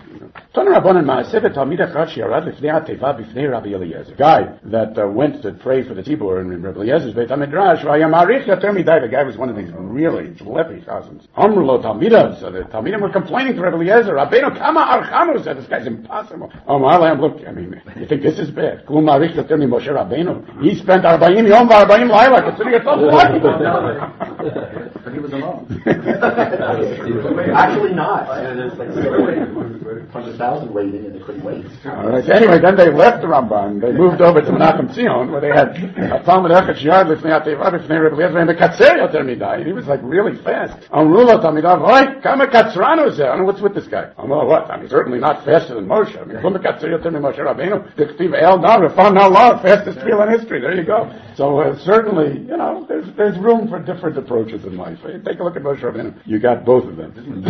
Guy that uh, went to pray for the Tibur in Rabbi Eliezer's Beit HaMidrash, the guy was one of these really leppy cousins. Amrulo Talmidah, so the Talmidim were complaining to Rabbi Eliezer, Rabbeinu Kama Archanu, said this guy's impossible. Oh, Marlam, look, I mean, you think this is bad? Klum Marich Yatermi Moshe Rabbeinu. He spent Arbaim Yom Arbaim Laila considering yourself lucky. But he was alone. Actually not. From the thousand waiting and they couldn't wait. All right. Anyway, then they left the Ramban. They moved over to Menachem Tzion, where they had a Talmud Echad Shiad Lifnei Ateva Lifnei Rebbe Eliezer and the Katzer Yoter Midai. And he was like really fast. Amrulo Talmidav, Oi, Kama Katzranu Zeh. I don't know what's with this guy. Amrulo, what? I mean, certainly not faster than Moshe. I mean, Kama Katzer Yoter Moshe Rabbeinu. Dichtiv El Nar Rafan Allah, fastest field in history. There you go. So uh, certainly, you know, there's there's room for different approaches in life. Take a look at Moshe Rabbeinu. You got both of them.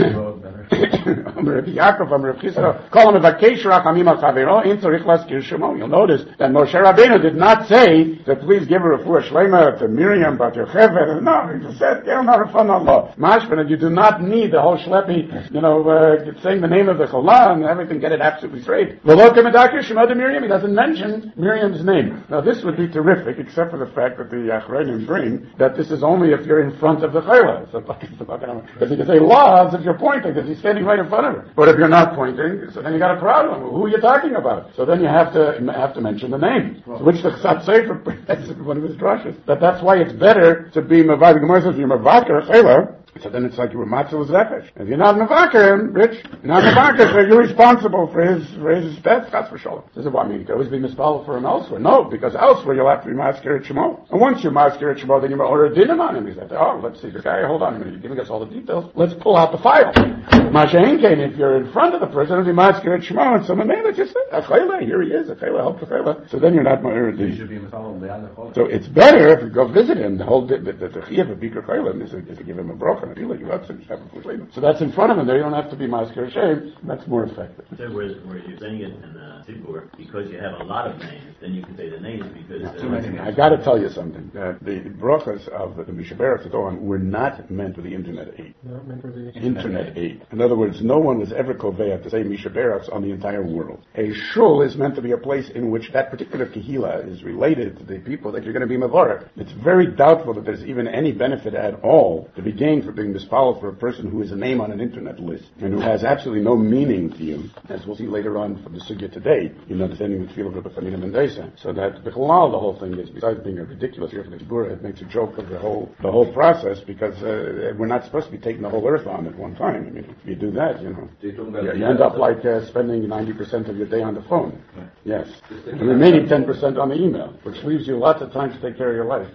Yaakov, You'll notice that Moshe Rabbeinu did not say that please give a refuah shleima to Miriam, but Yocheved. No, he just said, Mashman, you do not need the whole shlepi, you know, uh, saying the name of the Cholah and everything, get it absolutely straight. Miriam, he doesn't mention Miriam's name. Now this would be terrific, except for the fact that the Achronim bring that this is only if you're in front of the Chayla. Because you can say laws if you're pointing, because he's standing right in front of her. But if you're not pointing, so then you got a problem. Who are you talking about? So then you have to have to mention the name. So which the Chatzat Sefer, that's one of his drushes. That that's why it's better to be Mavad. The Gemara says you're Mavad or Chayla. So then it's like you were matzah zepesh. If you're not mevaker, Rich, you're not mevaker, so you're responsible for his for his death. That's for sure. This is what I mean. You can always be mispalled for him elsewhere. No, because elsewhere you'll have to be masker at Shemo. And once you're masker at Shemo, then you order a dinner on him. He said, "Oh, let's see, this guy. Hold on a minute. You're giving us all the details. Let's pull out the file." Mashain came. If you're in front of the person, if you're masker at Shemo, and someone made it, just say, "Achayla, here he is. Achayla, help Achayla." So then you're not ma'ir. You should be mispalled the other. So it's better if you go visit him. The whole the the the chiyuv of Bikur Chaylim is to give him a broken. So that's in front of him there. You don't have to be masker shame. That's more effective. So where, where you're saying it in the Tzibur, because you have a lot of names, then you can say the names because Yeah. too many names. I got to tell you something. Uh, the brachas of the Mishaberes and so on were not meant for the internet age. No, meant for the Internet age. In other words, no one was ever koveya to say Mishaberes on the entire world. A shul is meant to be a place in which that particular kehila is related to the people that you're going to be mevarech. It's very doubtful that there's even any benefit at all to be gained for being misfollowed for a person who is a name on an internet list and who has absolutely no meaning to you, as we'll see later on from the sugya today, in understanding the feel of Rebbe Chanina Mendesa. So that the halal, the whole thing is, besides being a ridiculous here for the Tzibur, it makes a joke of the whole the whole process because uh, we're not supposed to be taking the whole earth on at one time. I mean, if you do that, you know, you, you end up like uh, spending ninety percent of your day on the phone. Yes, and the remaining ten percent on the email, which leaves you lots of time to take care of your life.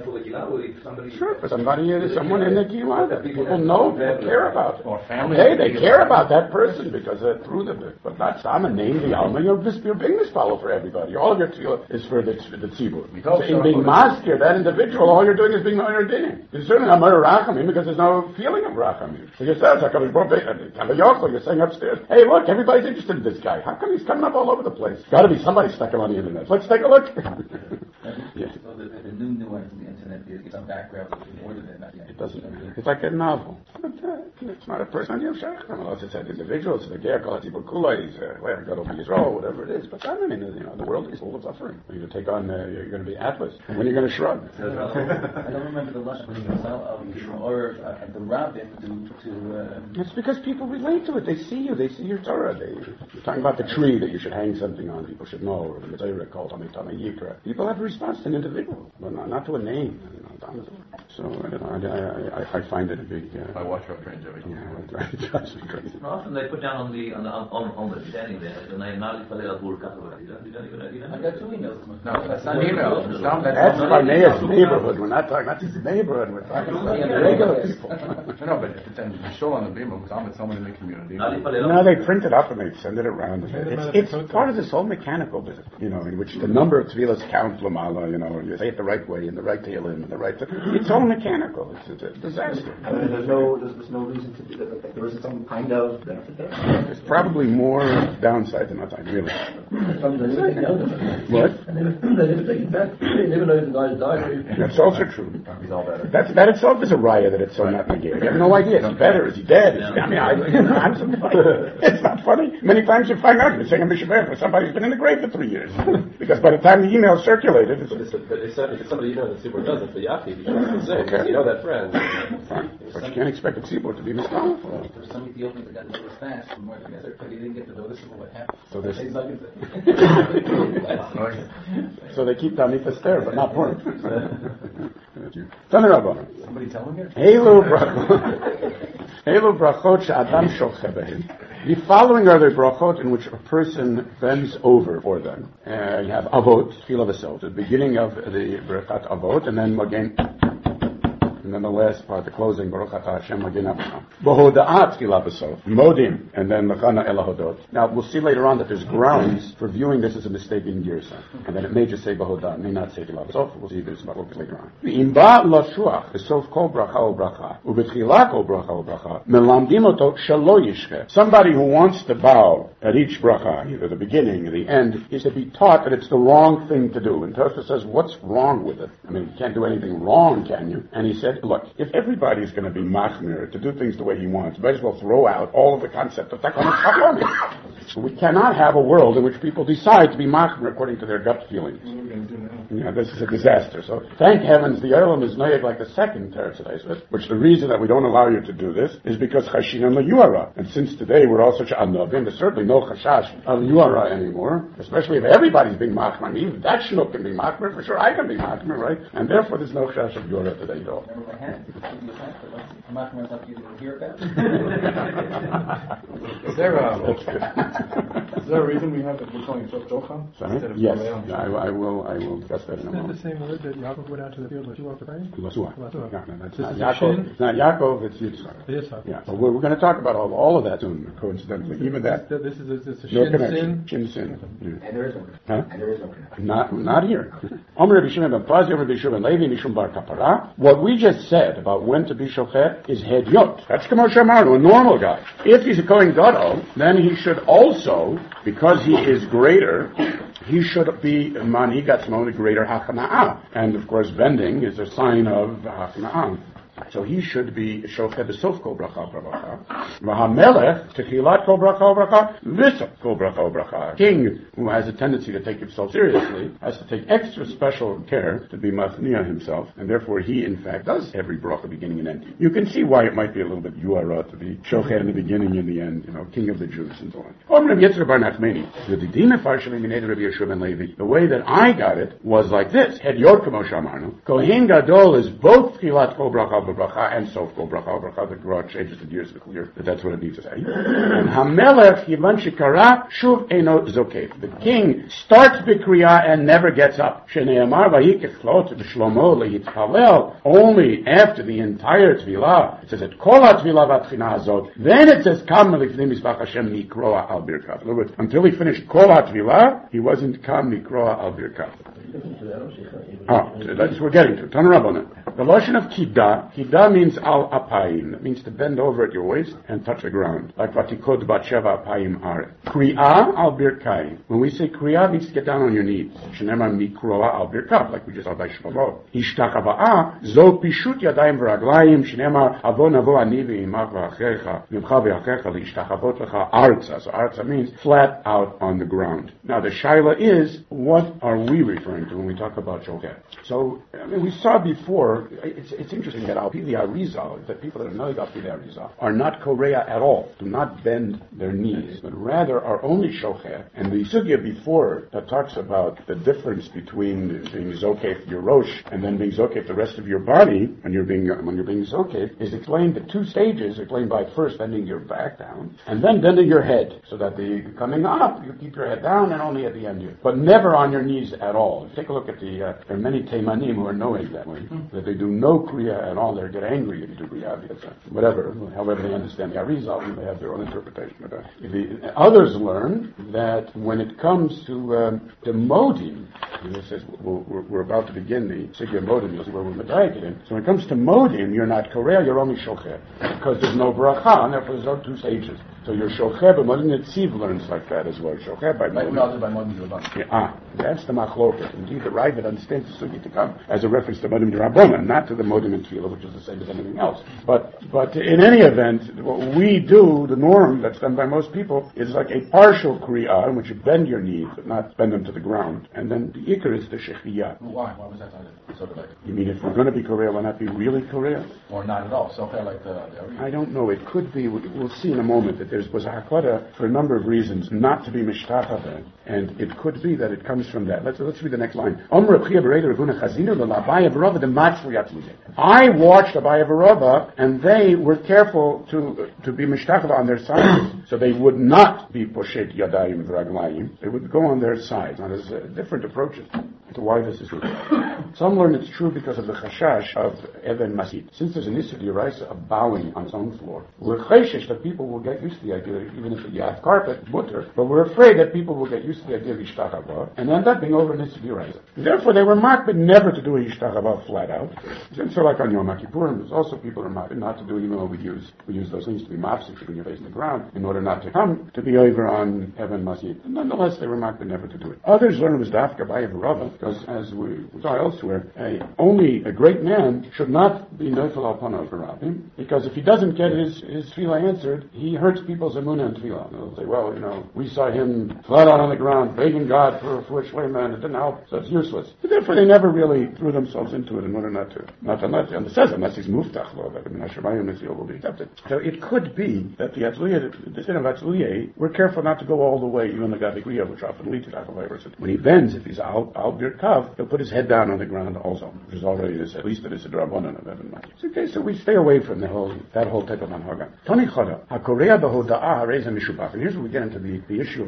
Sure, for somebody, uh, someone in the Gila that people know, people care about it. Or family. Okay, they care about that person because uh, through the, but not some name, the Alma, you're just you're being misfollow for everybody. All of your tefillah is for the the tzibur. So in being maskir, that individual, all you're doing is being ma'ir dinim. You're certainly not ma'ir rachamim because there's no feeling of rachamim. So you say, you're saying upstairs, hey, look, everybody's interested in this guy. How come he's coming up all over the place? Got to be somebody stuck him on the internet. Let's take a look. Yeah. So the, the new nuance in the internet is some background more than that. It doesn't. It's like a novel. But, uh, it's not a person. You know, it's an individual. It's the gear called people kulais. Well, got to be Israel, whatever it is. But I mean, you know, the world is full of suffering. You're going to take on. Uh, you're going to be Atlas. And when you're going to shrug. I don't remember the last one or uh, the rabbin to. to uh, it's because people relate to it. They see you. They see your Torah. They, you're talking about the tree that you should hang something on. People should know. Or the Mitzvah called Amitama Yikra. People have a response to an individual, but not, not to a name. You know, so you know, I, I, I find it a big. Uh, I watch your friends every yeah, it drives me crazy. Often they put down on the on the on, on the beginning there the name Nali Falel Burka. I got two emails. No, that's not email. It's not, that's That's not Barnea's neighborhood. We're not talking not just neighborhood. We're talking about regular people. No, but if it's a show on the beam, because I'm with someone in the community. No, they print it up and they send it around. It's, it's part of this whole mechanical business, you know, in which the number of tefillas count lamala, you know, you say it the right way in the right talim and the right. It's all mechanical. It's, it's a disaster. I mean, there's no, there's, there's no reason to do that. Like, there isn't some kind of benefit there. There's probably more downside than upside, really. What? And then they never take it back. They never know if the guy's died. That's also true. He's all better. That's, that itself is a raya that it's so not negated. You have no idea. Is he better? Is he dead? Is he, I mean, I, I'm so funny. It's not funny. Many times you find out you're saying a mishabeh for somebody who's been in the grave for three years. Because by the time the email circulated, it's... But it's, but it's, it's somebody you know that Tzibur doesn't, for Yafi, you can say, Okay. you know that friend. Fine. But you can't expect a tzibur to be misfollowed. There's some Ethiopians that got noticed fast from more than because he didn't get to notice what happened. So there's... He's like, So they keep Tanita there, but not point. Somebody telling you? Helu brachot. Helu brachot she'adam shocheh behem. The following are the brachot in which a person bends over for them. Uh, you have avot, tefillah v'sot, the beginning of the brachat avot, and then again, and then the last part, the closing, Baruch Atah Hashem Magin Avraham. B'hoda'at tefillah v'sot, modim, and then Mechana El HaHodot. Now, we'll see later on that there's grounds for viewing this as a mistake in Girsa. And then it may just say B'hoda'at, may not say tefillah v'sot. We'll see this about later on. V'imba l'shuach, v'sof kol bracha o bracha, u'b'tchila kol bracha o bracha, melamdim oto shalo yishche. Somebody who wants to bow at each bracha, either the beginning or the end, is to be taught that it's the wrong thing to do. And Tosha says, what's wrong with it? I mean, you can't do anything wrong, can you? And he said, look, if everybody's going to be machmir, to do things the way he wants, you might as well throw out all of the concept of takanot chachamim. So we cannot have a world in which people decide to be machmer according to their gut feelings. What are we going to do now? Yeah, this is a disaster. So thank heavens the Olam is noyeg like the second Teretz Eisvet, which the reason that we don't allow you to do this is because chashinan liyuara. And since today we're all such anobim, there's certainly no chashash of liyuara anymore, especially if everybody's being machmer. I mean, even that shnuk can be machmer, for sure I can be machmer, right? And therefore there's no chashash of liyuara today at all. Remember my hand? Machmer is not you to hear about. Is there a, That's good. is there a reason we have that we're calling it Jocham instead of Yes, Leon? I, I will. I will discuss that in a Isn't that moment. the same word that Yaakov went out to the field with Shua for praying? Lasua. Lasua. Yeah, no, that's This not is a Yaakov. shin? It's not Yaakov. It's Yitzchak. Yitzchak. Yeah, but we're, we're going to talk about all, all of that soon. Coincidentally, even that. This, this is a, this is a No shin connection. sin. Shin sin. Yeah. And there is no Huh? And there is no connection. Not, not here. Omer Rabbi Shimon ben Pazi, Omer Rabbi Shimon ben Levi, Mishum bar kapara. What we just said about when to be shochet is hedyot. That's Kamo Shamarnu, a normal guy. If he's a Kohen Gadol, then he should also, because he is greater, he should be Manigatzmon, a greater Hachana'ah. And of course, bending is a sign of Hachana'ah. So he should be shochet b'sof kol bracha bracha. V'hamelech techilat kol bracha bracha v'sof kol bracha bracha. King who has a tendency to take himself seriously has to take extra special care to be mafniya himself, and therefore he in fact does every bracha beginning and end. You can see why it might be a little bit yuara to be shochet in the beginning and the end, you know, king of the Jews and so on. The way that I got it was like this: Hedyot kamo shamarnu. Kohen Gadol is both techilat kol bracha bracha and sof kol bracha bracha. The Gemara changes the gears to clear that that's what it needs to say. And Hamelech Yivan Shikara Shuv Eno Zokef. The king starts Bikriya and never gets up. Sheneamar Vayikechlot B'Shlomo Lehitzhalel. Only after the entire Tvilah. It says it Kol HaTvilah V'Tchina Azot. Then it says Kam Lifnei Mizbach Hashem Mikroa Al Birkav. In other words, until he finished Kol HaTvilah, he wasn't Kam Mikroa Al Birkav. Ah, that's what we're getting to. Tan Rabbanan. The lotion of Kiddah, Kiddah means al apayim. It means to bend over at your waist and touch the ground. Like vatikod bat sheva apayim are. Kriya al birkayim. When we say kriya, it means to get down on your knees. Shenema mikroa al birkav, like we just saw by Shlomo. Ishtachava'ah, zo pishut yadayim v'raglayim, shenema avon avo ani v'imach v'achecha, v'imcha v'achecha l'ishtachavot lecha arza. So arza means flat out on the ground. Now the shaila is, what are we referring to when we talk about shochet? So, I mean, we saw before, it's, it's interesting that Al-Pi the Arizal, that people that are knowing Al-Pi the Arizal, are not korea at all, do not bend their knees, but rather are only shochet. And the sugya before that talks about the difference between being zokef your rosh and then being zokef the rest of your body when you're being when you're being zokef is explained at two stages, explained by first bending your back down and then bending your head, so that the coming up you keep your head down and only at the end you, but never on your knees at all. Take a look at the uh, there are many teimanim who are knowing that way, that they do no kriya at all. They get angry if you do kriya because uh, whatever, however they understand the Arizal, they have their own interpretation of that. The others learn that when it comes to um, the modim, it says we're, we're about to begin the Sigya modim, you'll see where we're medayik in. So when it comes to modim, you're not korea, you're only shochet, because there's no bracha, and therefore there's no two stages. So your shochet by modim netziv learns like that as well. Shochet by modim. Not by modim d'Rabbanan. Yeah, ah, that's the machloket. Indeed, the Ravid understands the sugi to come as a reference to modim d'Rabbanan, not to the modim and tefillah, which is the same as anything else. But but in any event, what we do, the norm that's done by most people, is like a partial kriya in which you bend your knees, but not bend them to the ground. And then the ikar is the shechiyah. Why? Why was that so like? You mean if we're going to be korea, why not be really korea? Or not at all? So okay, like the, the I don't know. It could be. We'll see in a moment that there was a hakara for a number of reasons not to be mishtachah, and it could be that it comes from that. Let's let's read the next line. I watched Abaye Barava, and they were careful to to be mishtachah on their sides, so they would not be poshet yadayim v'raglayim. They would go on their sides. Now there's uh, different approaches to why this is true. Some learn it's true because of the chashash of Even Masid. Since there's an issue d'oraisa of bowing on its own floor, we're chashish that people will get used to the idea that even if you have carpet, mutter, but we're afraid that people will get used to the idea of ishtachava and end up being over an issue d'oraisa. Therefore, they were marked never to do a ishtachava flat out. And so, like on Yom Kippurim, there's also people who are marked not to do, even though we use we use those things to be mafsik, keeping your face in the ground, in order not to come to be over on Even Masid. Nonetheless, they were marked never to do it. Others learn it was dafka by Rava. because as we saw elsewhere, a, only a great man should not be neufel al panav Rabbim, because if he doesn't get his, his tefillah answered, he hurts people's emunah and tefillah. They'll say, well, you know, we saw him flat out on the ground, begging God for, for which way man, it didn't help, so it's useless. So therefore they never really threw themselves into it in order not to, not to, not to, and it says, unless he's muftach, Lord, that Hashemayim will be accepted. So it could be that the Atzliyah, the sin of Atzliyah, we're careful not to go all the way, even the Gavikriya, which often leads to Achalayverson. When he bends, if he's al, al birkav, he'll put his head down on the ground also, which is already, this, at least it is a drabonan of Evan Mati. So, okay, so we stay away from the whole, that whole type of manhaga. Toni Choda, HaKorea Behoda'ah Hareza Mishubach. And here's where we get into the, the issue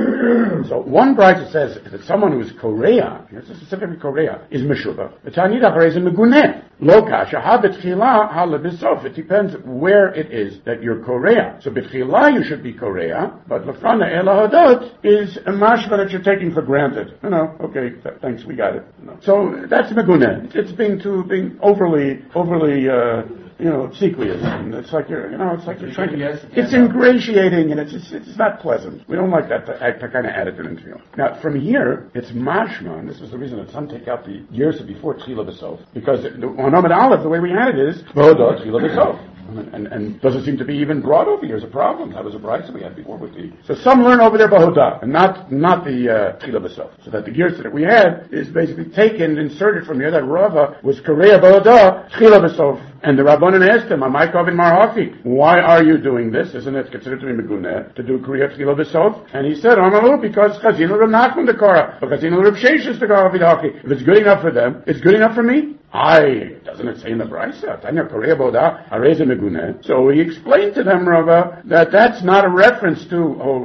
of So one bride says that someone who is Korea, here's specifically Korea, is Meshubach. The Tanida Hareza Meguneh. Lo kasha ha betchila ha lebisof. It depends where it is that you're Korea. So betchila you should be Korea, but lefana ela hadot is a mashma that you're taking for granted. You know, okay, th- thanks, we got it. You know. So that's meguneh. It's being too being overly overly uh you know, obsequious, and it's like you're, you know, it's like you're trying to, yes, it's ingratiating, and it's, it's it's not pleasant. We don't like that, that, that kind of attitude and feel. Now, from here, it's mashma, and this is the reason that some take out the years before Tchila B'Sof, because on Amid Aleph, the way we had it is, V'hodot Tchila B'Sof. And, and, and doesn't seem to be even brought over here as a problem. That was a price that we had before with the. So some learn over there Bahodah, and not not the Tchila uh, B'Sof. So that the gears that we had is basically taken, inserted from here. That Rava was Korea Bahodah, Tchila B'Sof. And the Rabbanan asked him, Amaykov in Marhafi, why are you doing this? Isn't it considered to be Meguneh to do Korea Tchila B'Sof? And he said, Amalu, because Chazinu Reb Nachman the Korah, because Chazinu Reb Sheshes the Korah Vidaki. If it's good enough for them, it's good enough for me. I, doesn't it say in the Brisa, Tanya Korea Boda, Areza Meguneh? So he explained to them, Rava, that that's not a reference to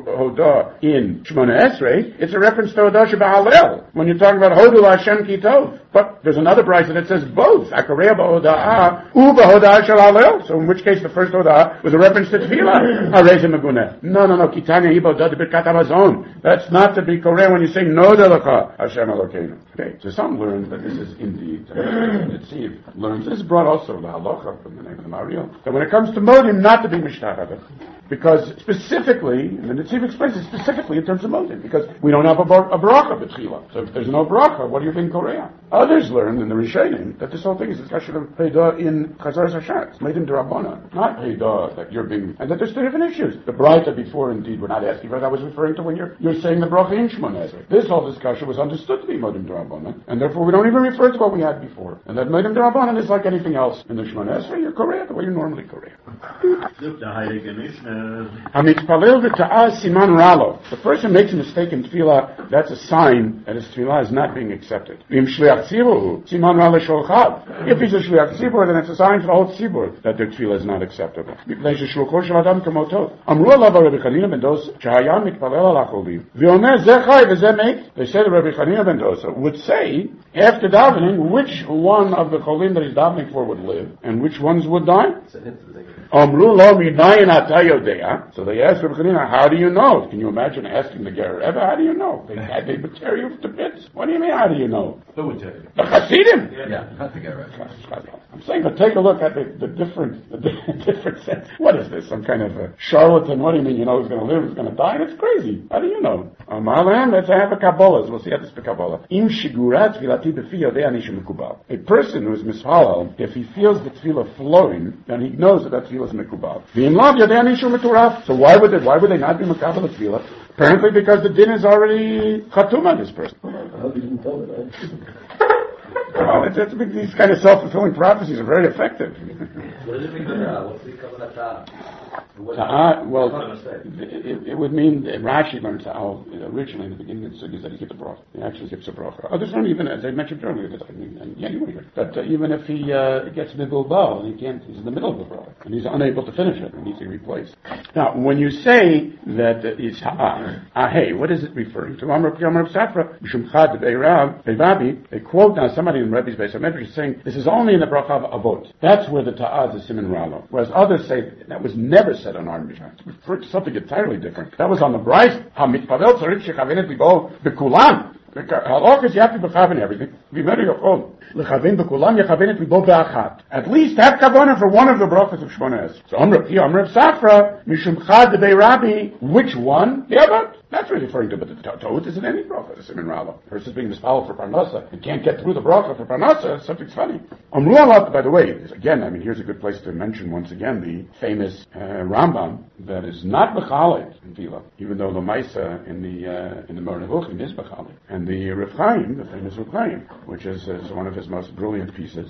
Hodah in Shemona Esrei, it's a reference to Hodah Sheba'alel, when you're talking about Hodu Hashem Kitov. But there's another Brisa that says both, Akorea Ba'oda'ah, Uba Hodah Shal'alel. So in which case the first Hodah was a reference to Tefillah, Areza Meguneh. No, no, no, Kitanya Ibo Hodah Birkat Hamazon. That's not to be Korea when you say No Delecha, Hashem Elokeinu. Okay, so some learn that this is indeed the Tziv learns. This is brought also the halacha from the name of the Mariel. That when it comes to modim, not to be mishtachah, because specifically, and the Tziv explains it specifically in terms of modim, because we don't have a, bar, a bracha b'tchila. So if there's no bracha, what do you think Korea? Others learn in the Rishonim that this whole thing is a discussion of Peidah in Chazar Hashat, Leidim D'Rabbanan, not Peidah that you're being, and that there's two different issues. The Braita before, indeed, we're not asking for that. I was referring to when you're you're saying the bracha in Shemona Esrei. This whole discussion was understood to be modim D'Rabbanan, and therefore we don't even refer to what we had before. And that modim D'Rabbanan is like anything else in the Shemona Esrei. You're Korea the way you normally Korea. The person makes a mistake in tefillah, that's a sign that his tefillah is not being accepted. If he's a shliach tzibur, then it's a sign for the whole tzibur that their tefillah is not acceptable. They say that Rabbi Chanina ben Dosa would say, after davening, which one of the cholim that he's davening for would live, and which ones would die? Amru lo minayin ata yodea. So they asked Rabbi Chanina, how do you know? Can you imagine asking the Ger Rebbe, how do you know? They, they would tear you to bits. What do you mean, how do you know? Who would tell you? The Hasidim. Yeah, yeah, not the Ger Rebbe. I'm saying, but take a look at the, the different, the different sense. What is this? Some kind of a charlatan? What do you mean? You know who's going to live, who's going to die? That's crazy. How do you know? Amalan, let's have a Kabbalah. We'll see how this is Kabbalah. Im shigurat tefilati b'fi yodei ani shemekubal. A person who is mishalal, if he feels the tefillah flowing, then he knows that that tefillah is mekubal. V'im lav yodei ani shemeturaf. So why would they? Why would they not be mekabel the tefillah? Apparently, because the din is already chatum on this person. Well, it's, it's, these kind of self-fulfilling prophecies are very effective. What does it mean? What's the kavanah? Ta'ah, well, it, it would mean that Rashi learned ta'ah originally in the beginning of the Sukkot that he gives a bracha. He actually gives a bracha. Others don't even, as I mentioned earlier, that, I mean, and, yeah, you but uh, even if he uh, gets mibulbal and he can't, he's in the middle of the bracha and he's unable to finish it and needs to be replaced. Now, when you say that uh, it's ta'ah, ah, hey, what is it referring to? Amar P'yamar P'safra, Mishum Chad Be'irav, Be'vabi, they quote now somebody in Rebbe's Beis HaMedrash is saying this is only in the bracha of Avot. That's where the ta'ah is Siman Ralo. Whereas others say that was never said on our Mishnah. It's something entirely different. That was on the Bryce. HaMitpavel tzarich shechavenet libo bekulam. Halach is you have to be mechaven everything. At least have kavanah for one of the brachas of Shmona Esrei. So Amr Pi, Amr Safra, Mishum Chad Debei Rabbi, which one? The Abad. That's really referring to, but the Toad isn't any bracha, the Siman Rala. The person's being mispalled for Parnasa and can't get through the bracha for Parnasa, something's funny. Amru Allah, by the way, again, I mean, here's a good place to mention once again the famous uh, Rambam that is not Bechalik in Tefillah, even though the Maisa in the uh, in the Moreh Nevuchim is Bechalik. And the Reb Chaim, the famous Reb Chaim, which is, is one of his most brilliant pieces,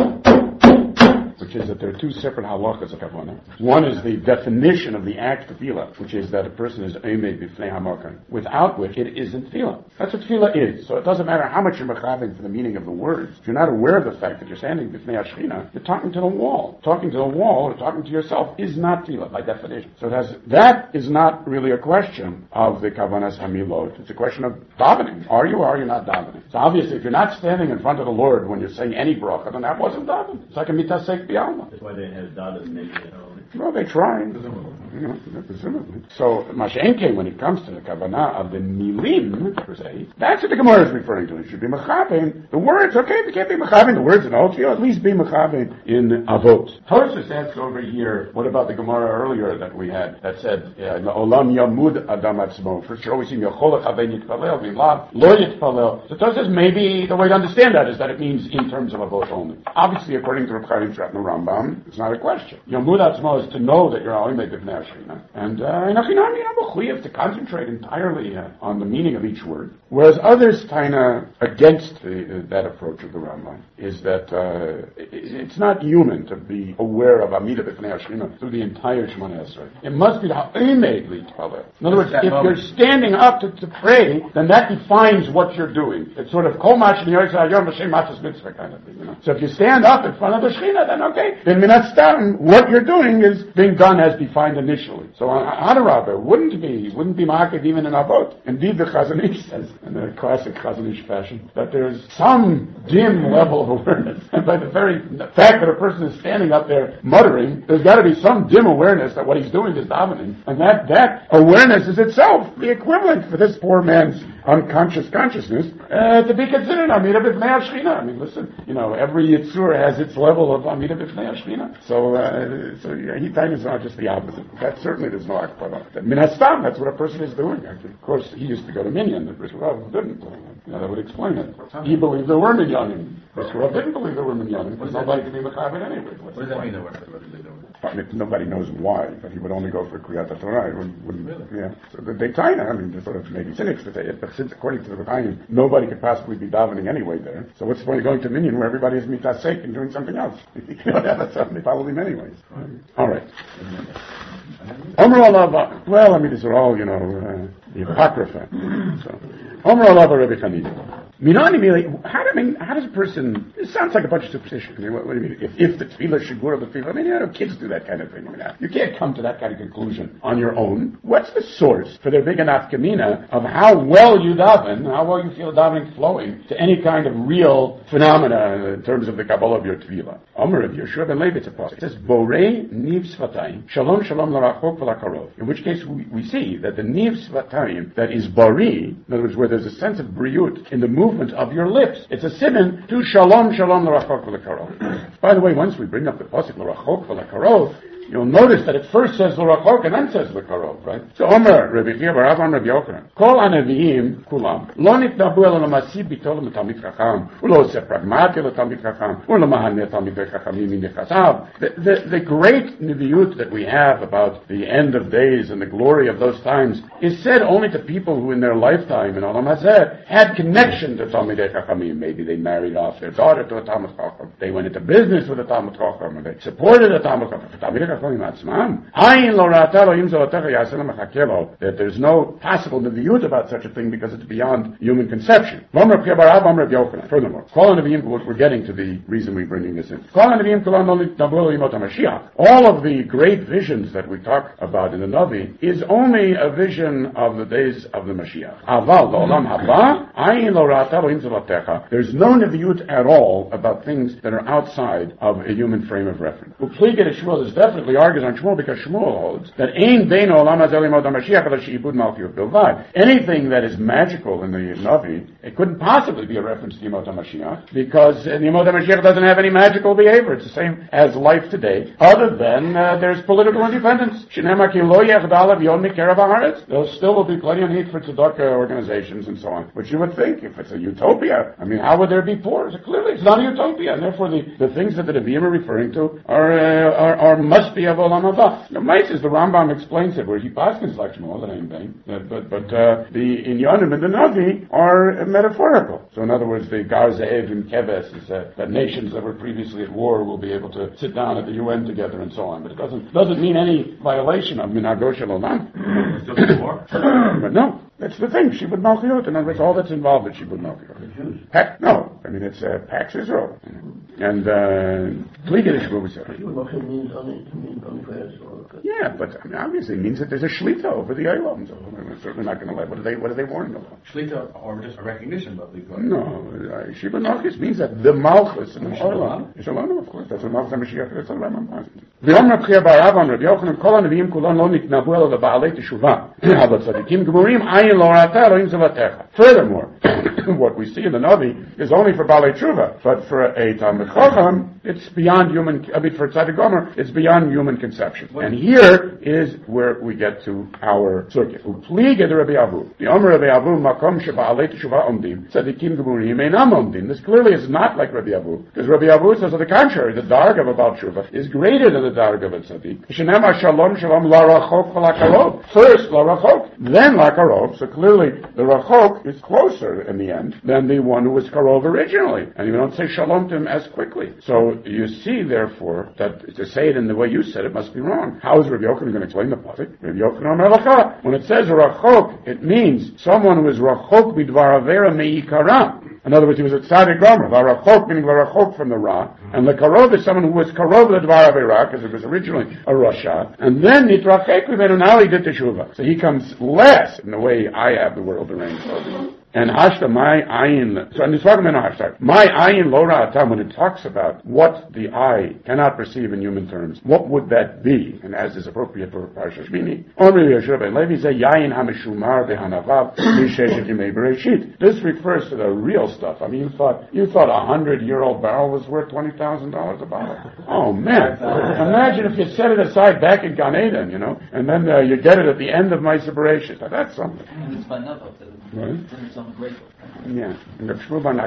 which is that there are two separate halachas of kavanah. One is the definition of the act of tefillah, which is that a person is omed b'fnei hamakan, without which it isn't tefillah. That's what tefillah is. So it doesn't matter how much you're mechaving for the meaning of the words. If you're not aware of the fact that you're standing b'fnei Hashchina, you're talking to the wall. Talking to the wall or talking to yourself is not tefillah by definition. So it has, that is not really a question of the kavanas hamilot. It's a question of davening. Are you or are you not davening? So obviously, if you're not standing in front of the Lord when you're saying any bracha, then that wasn't davening. It's like a mitasek. That's why they have daughters making it own. Well, they try. You know, presumably. So, Mashenke, when it comes to the kavanah of the milim, per se, that's what the Gemara is referring to. It should be mechavein. The words, okay, if you can't be mechavein the words in all, at least be mechavein in avot. Tosfos asks over here, what about the Gemara earlier that we had that said, Olam yamud adam atzmo. First, you're always seeing yachol chavein yitpalel, v'lav lo yitpalel. So Tosfos says maybe the way to understand that is that it means in terms of avot only. Obviously, according to Reb Chaim Shrat and the Rambam, it's not a question. Yamud atzmo is to know that you're oimed b'fnei Hashchina. And uh, in Achinam, you have to concentrate entirely uh, on the meaning of each word. Whereas others kind of against the, uh, that approach of the Rambam is that uh, it, it's not human to be aware of Amida b'fnei Hashchina through the entire Shemona Esrei. It must be the ha'omed l'itpalel. In other words, if moment. You're standing up to, to pray, then that defines what you're doing. It's sort of kol mach niyoysa hayom b'shem matzos mitzvah kind of thing. You know? So if you stand up in front of the Shechina, then okay. Then minat stam, what you're doing is being done as defined initially. So on Adarabah wouldn't be wouldn't be marked even in Avot. Indeed, the Chazon Ish says, in the classic Chazon Ish fashion, that there's some dim level of awareness. And by the very fact that a person is standing up there muttering, there's got to be some dim awareness that what he's doing is davening. And that, that awareness is itself the equivalent for this poor man's unconscious consciousness uh, to be considered Amida b'fnei Hashchina. I mean, listen, you know, every Yitzur has its level of Amida b'fnei Hashchina. So, uh, so yeah, he is not just the opposite. That certainly there's no akbara. Min hastam, that's what a person is doing. Actually, of course, he used to go to minyan. The Rav didn't. You know, that would explain it. He believed there were minyanim. Rav didn't believe there were minyanim. There's nobody to be mechaber anyway. What does that mean? There were? What did they do? Nobody knows why, but he would only go for Kriyat Torah. He wouldn't, wouldn't, really? Yeah. So the Deitaina, I mean, there's sort of maybe cynics to say it, but since according to the Rebbeinu, nobody could possibly be davening anyway there. So what's the point of going to minyan where everybody is mitasek and doing something else? You know, that's something they follow him anyways. Right. All right. Omer Allah, well, I mean, these are all, you know, uh, the Apocrypha. So, Omer Allah Rebbe Chanina. Minani, how, do, I mean, how does a person, it sounds like a bunch of superstition. I mean, what, what do you mean? If, if the tefillah shigur of the tefillah, I mean, you know, kids do that kind of thing. I mean, you can't come to that kind of conclusion on your own. What's the source for the big enough kamina of how well you daven, how well you feel davening flowing to any kind of real phenomena in terms of the Kabbalah of your tefillah? Omer of Yeshua ben Levi, it's a pasuk. It says, Borei niv svatayim, shalom shalom l'rachok v'l'karov. In which case we, we see that the niv svatayim that is bari, in other words, where there's a sense of briut in the movement of your lips. It's a siman to shalom shalom l'rachok v'l'karov. By the way, once we bring up the pasuk l'rachok v'l'karov, you'll notice that it first says l'rachok and then says l'karov, right? So Omer, Rabbi Chia bar Avram Rabbi Yochanan, Kol haneviim kulam, lo nitnabu ela l'masib bitol l'tamid chacham, u'lo oseh pragmati l'tamid chacham, u'lo mahaneh tamid chachamim min nechasav. The the great neviut that we have about the end of days and the glory of those times is said only to people who in their lifetime in Olam Hazeh had connection to Talmidei Chachamim. Maybe they married off their daughter to a Talmid Chacham. They went into business with a Talmid Chacham, or they supported a Talmid Chacham. That there's no possible neviut about such a thing because it's beyond human conception. Furthermore, we're getting to the reason we're bringing this in. All of the great visions that we talk about in the Navi is only a vision of the days of the Mashiach. There's no neviut at all about things that are outside of a human frame of reference. There's definitely implicitly argues on Shmuel because Shmuel holds that Ein Bein Olam Hazeh Limod HaMashiach Ela She'ibud Malchut Bilvad. Anything that is magical in the Navi, it couldn't possibly be a reference to Yemot HaMashiach because Yemot HaMashiach doesn't have any magical behavior. It's the same as life today, other than uh, there's political independence. There still will be plenty of need for tzedakah organizations and so on. Which you would think, if it's a utopia, I mean, how would there be poor? So clearly, it's not a utopia, and therefore the, the things that the Nevi'im are referring to are, uh, are, are must be of Olam Haba. The Mises, the Rambam explains it, where he paskins like Shmuel, that ain't vain. But, but, but uh, the Inyanim and the Navi are uh, metaphorical. So in other words, the Gar Ze'ev and Keves is uh, that nations that were previously at war will be able to sit down at the U N together and so on. But it doesn't doesn't mean any violation of Minago Shel Olam. But no. That's the thing, Shibud Malchut. In other words, all that's involved with Shibud Malchut. Pax, no, I mean, it's uh, Pax Israel. And, uh, Pligidish, what we say. Shibud Malchut means only, means only for Israel. Yeah, but I mean, obviously it means that there's a Shlita over the Eilam. So we're certainly not going to let, what are they, what are they warning about? Shlita, or just a recognition of the God? No, uh, Shibud Malchut means that the Malchus in the Eilam. Shalom, of course, that's what Malchus HaMashiach, that's what Rambam has. V'yom Rabchia Barav Rabbi Yochanan, kol ha-nevi'im kulon lo nitnabu ela leba'alei teshuvah. But tzadikim gemurim Furthermore, what we see in the Navi is only for Balei Tshuva, but for a Talmid Chacham, it's beyond human, I mean, for Tzaddik Gomer, it's beyond human conception. And here is where we get to our circuit. Upliga de Rabbi Avu. The Omer Rabbi Avu, Makom Shebalei Tshuva Omdim, Tzadikim Gemurim Einam Omdim. This clearly is not like Rabbi Avu, because Rabbi Avu says on the contrary, the Darg of a Baal Tshuva is greater than the Darg of a Tzaddik. Shenema Shalom Shalom La Rachok La Karov. First La Rachok, then La Karov. So clearly, the Rachok is closer in the end than the one who was Karov originally. And you don't say Shalom to him as quickly. So you see, therefore, that to say it in the way you said it must be wrong. How is Rabbi Yochanan going to explain the pasuk? Rabbi Yochanan Melacha. When it says Rachok, it means someone who is Rachok bidvar avera meikara. In other words, he was a tzaddik gomer. Varachok meaning varachok from the ra, and the karov is someone who was karov the dvar avera because it was originally a rasha, and then nitrachek v'menu now he did teshuva. So he comes less in the way I have the world arranged. And hashta my ayin. So in this hashta my ayin lo ra'atam, when it talks about what the eye cannot perceive in human terms, what would that be? And as is appropriate for Parsha Shmini, Omri Yeshua ben Levi say yayin hameshumar behanavav misheshet yimei bereshit. This refers to the real stuff. I mean, you thought you thought a hundred-year-old barrel was worth twenty thousand dollars a bottle. Oh man! Imagine if you set it aside back in Gan Eden, you know, and then uh, you get it at the end of my separation. Now, that's something. Right? Yeah. There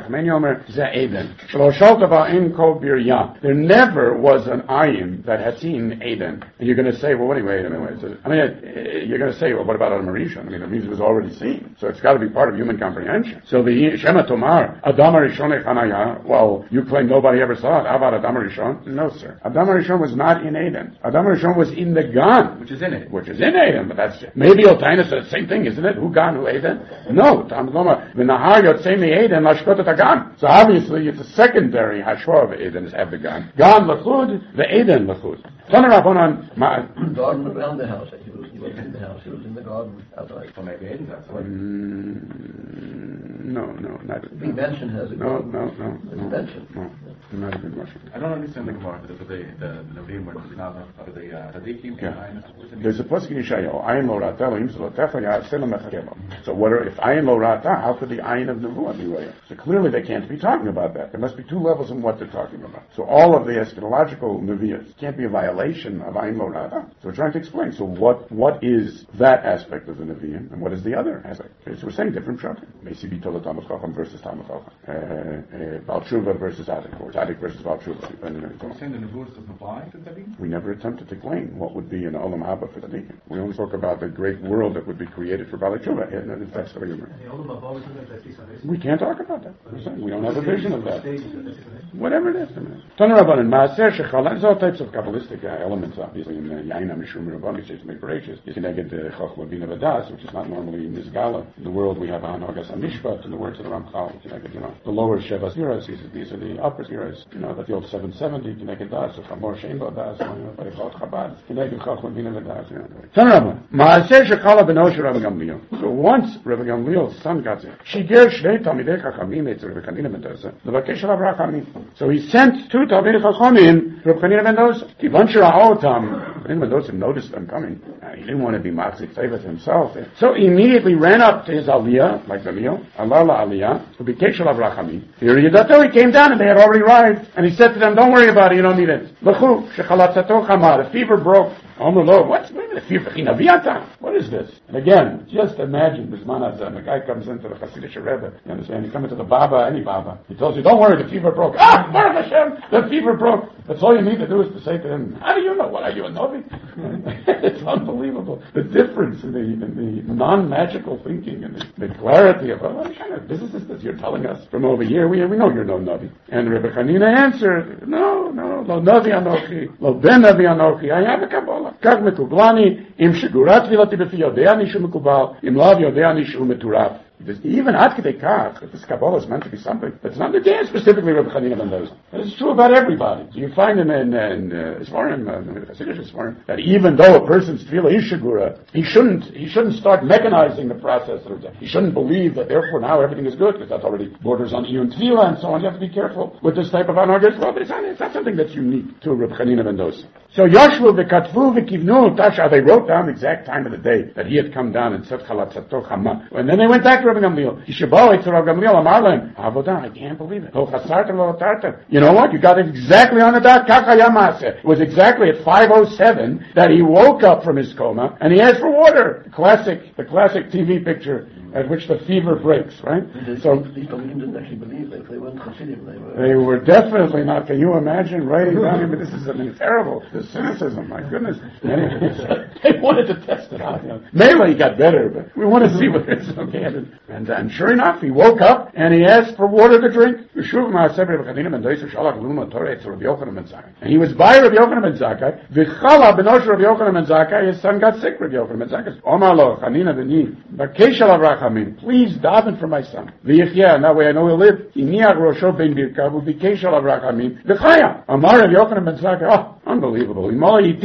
never was an ayin that had seen Eden. And you're going to say, well, what anyway, anyway. I mean, you're going to say, well, what about Adam Rishon? I mean, it means it was already seen. So it's got to be part of human comprehension. So the Shema Tomar, Adam Rishon Echanaya, well, you claim nobody ever saw it. How about Adam Rishon? No, sir. Adam Rishon was not in Eden. Adam Rishon was in the Gan. Which is in it. Which is in Eden, but that's, maybe Otaina said the same thing, isn't it? Who Gan, who Eden? No. Tam Goma, the Nahar Yotzei Mi Eden, Lashkot et Gan. So obviously it's a secondary Hashua of Eden is have the Gan. Gan Lachud, the Eden Lachud. Tana Rabbanan, the garden around the house. He was, he was in the house. He was in the garden outside. Well, maybe Eden's outside. Mm, no, no, not. The big mansion has a no, garden. no, no, no, no, mansion. no, not a big mansion. I don't understand the Gemara, the the the Nevi'im were not of the Tzadikim. There's a pasuk in Yeshayahu, Ayin lo rata lo imselo tefa ya'aseh lemechakelo. So what are, if Ayin lo rata, how could the Ayin of Nevuah be way? So clearly they can't be talking about that. There must be two levels in what they're talking about. So all of the eschatological Nevi'as can't be a violation of Ayin lo rata. So we're trying to explain. So what what is that aspect of the Nevi'im, and what is the other aspect? Okay, so we're saying different pshatim. Maybe be told Talmid Chacham versus Talmid Chacham, uh, uh, Baal Tshuva versus Tzaddik, or Tzaddik versus Baal Tshuva. Depending on You're saying the Nevuah doesn't apply to Tzaddik? We never attempted to claim what would be an Olam Haba for Tzaddik. We only spoke about the great world that would be created for Baal Tshuva. If that's the argument. We can't talk about that. We don't have a vision of that. Whatever it is. Tana Rabbanan, Maaser Shechal, there's all types of Kabbalistic uh, elements, obviously, in the Yain HaMishum Rabbanim, which is Megracious. You can get the Chochma Bina Vadas, which is not normally in this gala. In the world, we have Hanogas HaMishpat, in the words of the Ramchal, you know, the lower Sheva Ziras, these are the upper Ziras. because, you know, that the old seven seventy, Kineged Das, Chamor Shein Das, Barichot Chabad, Kineged Chachma Bina V'das, you know. Son Rabba, Maaseh Shechala Benosh Rabbi Gamliel. So once Rabbi Gamliel's son got there, Shiger Shnei Talmidei Chachamim Eitz Rabbi Chanina ben Dosa, Levakesh Alav Rachamim. So he sent two Talmidei Chachamim to Rabbi Chanina ben Dosa. Kivan Shira'otam, Chanina ben Dosa noticed them coming. Uh, he didn't want to be Machzik Teveth himself. So he immediately ran up to his Aliyah, like the meal, Allah la Aliyah, who became Shalav Rachamim. Here he came down and they had already arrived. And he said to them, don't worry about it, you don't need it. L'chu, shechalatzato chamar, the fever broke. Omer lo, what's the fever? What is this? And again, just imagine, Bisman Azam, the guy comes into the Hasidic Rebbe, you understand? He comes into the Baba, any Baba. He tells you, don't worry, the fever broke. Ah, Baruch Hashem, the fever broke. That's all you need to do is to say to him, how do you know? What, are you a Novi? It's unbelievable. The difference in the, in the non-magical thinking and the, the clarity of, oh, what kind of business is this you're telling us from over here? We, we know you're no Novi. And Rebbe Chanina answered, no, no, lo Novi Anochi, lo Ben Novi Anochi, I have a Kabbalah. כך מקובלני, אם שגורה תפילתי בפי יודע אני שהוא מקובל, אם לא יודע אני שהוא מטורף. Even Ad Kedei Kach, if this Kabbalah is meant to be something that's not the day specifically Rabbi Chanina ben Dosa. It's true about everybody. So you find in in, in uh, Svarim, uh, Svarim, that even though a person's tefillah is shegura, he shouldn't he shouldn't start mechanizing the process. He shouldn't believe that therefore now everything is good because that's already borders on iyun tefillah and so on. You have to be careful with this type of anargis. Well, but it's not, it's not something that's unique to Rabbi Chanina ben Dosa. So Yoshua v'katvu v'kivnu tasha, they wrote down the exact time of the day that he had come down and said chalatzato chama, and then they went back to Rabbi Gamliel. Yishaboi to Rabbi Gamliel Amar lehem, Avodah, I can't believe it. You know what? You got it exactly on the dot. It was exactly at five oh seven that he woke up from his coma and he asked for water. The classic, the classic T V picture at which the fever breaks, right? So these Talmudim didn't actually believe it. They weren't Hasidim. They were. They were definitely not. Can you imagine writing down? I mean, this is I mean, terrible. The cynicism, my goodness. They wanted to test it out. You know. Maybe he got better, but we want to see whether it's okay. And, and sure enough, he woke up and he asked for water to drink. And he was by Rabbi Yochanan ben Zakkai. V'chala b'nosh Rabbi Yochanan ben Zakkai. His son got sick. Rabbi Yochanan ben Zakkai. Omar lo, Chanina b'ni, b'keish alav rachamim. Please daven for my son. V'yichya, and that way I know he'll live. Iniach rosho ben birkav, v'keish alav rachamim. V'chaya. Amar Rabbi Yochanan ben Zakkai. Oh, unbelievable. If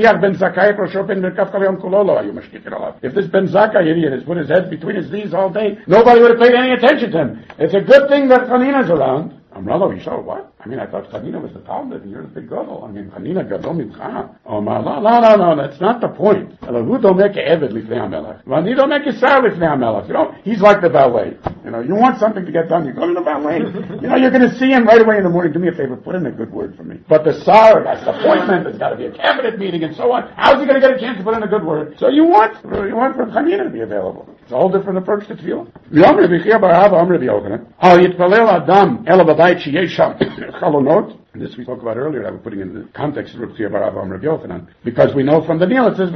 this Ben Zakkai idiot has put his head between his knees all day, nobody would have paid any attention to him. It's a good thing that Chanina's around. Amralo, you saw what? I mean, I thought Chanina was the Talmud, and you're the big gadol. I mean, Chanina gadol mimcha. Oh, no, no, no, no, that's not the point. Elahu don't make a eved lifnei hamelech. Vani don't make a sar lifnei hamelech. You know, he's like the valet. You know, you want something to get done, you go to the valet. You know, you're going to see him right away in the morning. Do me a favor, put in a good word for me. But the sar, that's the appointment. There's got to be a cabinet meeting and so on. How's he going to get a chance to put in a good word? So you want, you want for Chanina to be available. It's a whole different approach to tefillah. V'yomer b'chir b'rav Amr b'yochanan. Al yitpalel adam el b'bayit sheyei sham chalonot. This we talked about earlier. I was putting in the context of Rabbi Barav Amr Yochanan, because we know from the Neil it says,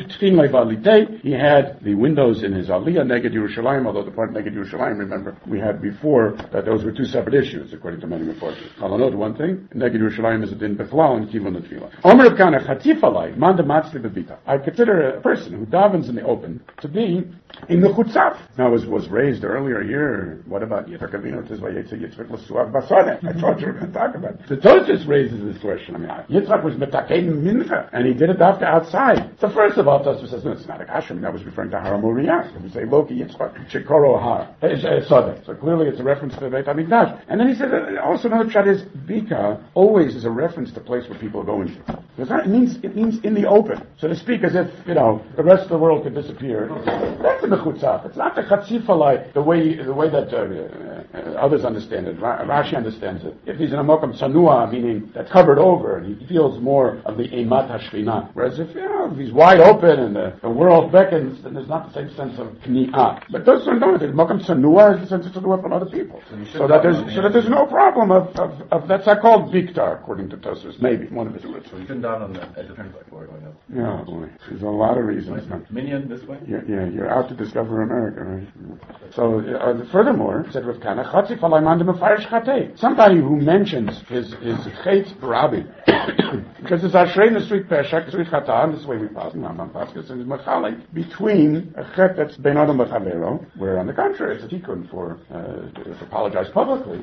he had the windows in his Aliyah Neged Yerushalayim, although the part Neged Yerushalayim, remember, we had before that those were two separate issues, according to many reports. Chalonot, one thing, Neged Yerushalayim is a din Bechlal and Kivon and Tefillah. Omer of Kana, Chatifalai, Manda Matzli Bebita. I consider a person who davens in the open to be in the Chutzaf. Now, was was raised earlier here, what about Yitzchak Avinu? It says, Yitzchak L'suach Basane. I thought you were going to talk about it. The Tosfos raises this question. I mean, Yitzchak was metakein mincha, and he did it after outside. So first of all, Tosfos says, no, it's not a kasha. I mean, that was referring to Har HaMoriah. If you say, Loki Yitzchak, Shekoro Har. So clearly it's a reference to the Beit HaMikdash. And then he said, uh, also another shot is, Bika always is a reference to a place where people are going to. It means, it means in the open. So to speak as if, you know, the rest of the world could disappear. That's in the Chutzaf. It's not the Chatzifalai, the way, the way that uh, uh, others understand it. Rashi understands it. If he's in a Mokam Sanua, meaning that's covered over, and he feels more of the Eimat HaShchina. Whereas if, you know, if he's wide open and the, the world beckons, then there's not the same sense of Kni'ah. But those don't know it. Mokam Sanua is the sense of Sanua from other people. So, so that there's, so that there's no problem of, of, of that's not called Biktar, according to Tosfos. Maybe, one of his words. So you shouldn't down on the edge of turnpike before going up. Yeah, boy. There's a lot of reasons. Minion this way? Yeah, yeah, you're out to discover America, right? So, uh, furthermore, said Rav Kana, Somebody who mentions his his chet rabbi, because it's Ashrei Nesui Peshach, Nesui Chatan, this way we pass in Rambam Paschas, and it's Machalik between a chet that's Ben Adam B'Chavero, where on the contrary it's a tikkun for uh, to apologize publicly.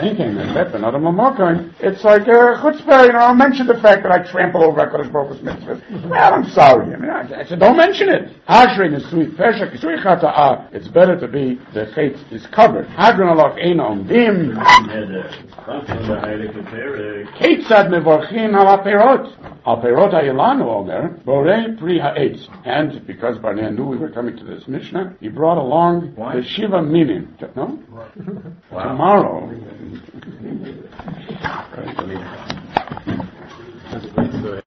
It's like uh, chutzpah, you know, I'll mention the fact that I trample over HaKadosh Baruch Hu's mitzvahs. Well, I'm sorry. I mean, I, I said, don't mention it. Ashrei Nesui Peshach, Nesui Chatan. It's better to be the chet is covered. Hadron Alach Ein Omdim. Ketzad mevorchin al aperot. Al perot ha'ilanu omer, borei pri ha'etz. And because Barnea knew we were coming to this Mishnah, he brought along Why? the Shiva Minim. No? Wow. Tomorrow.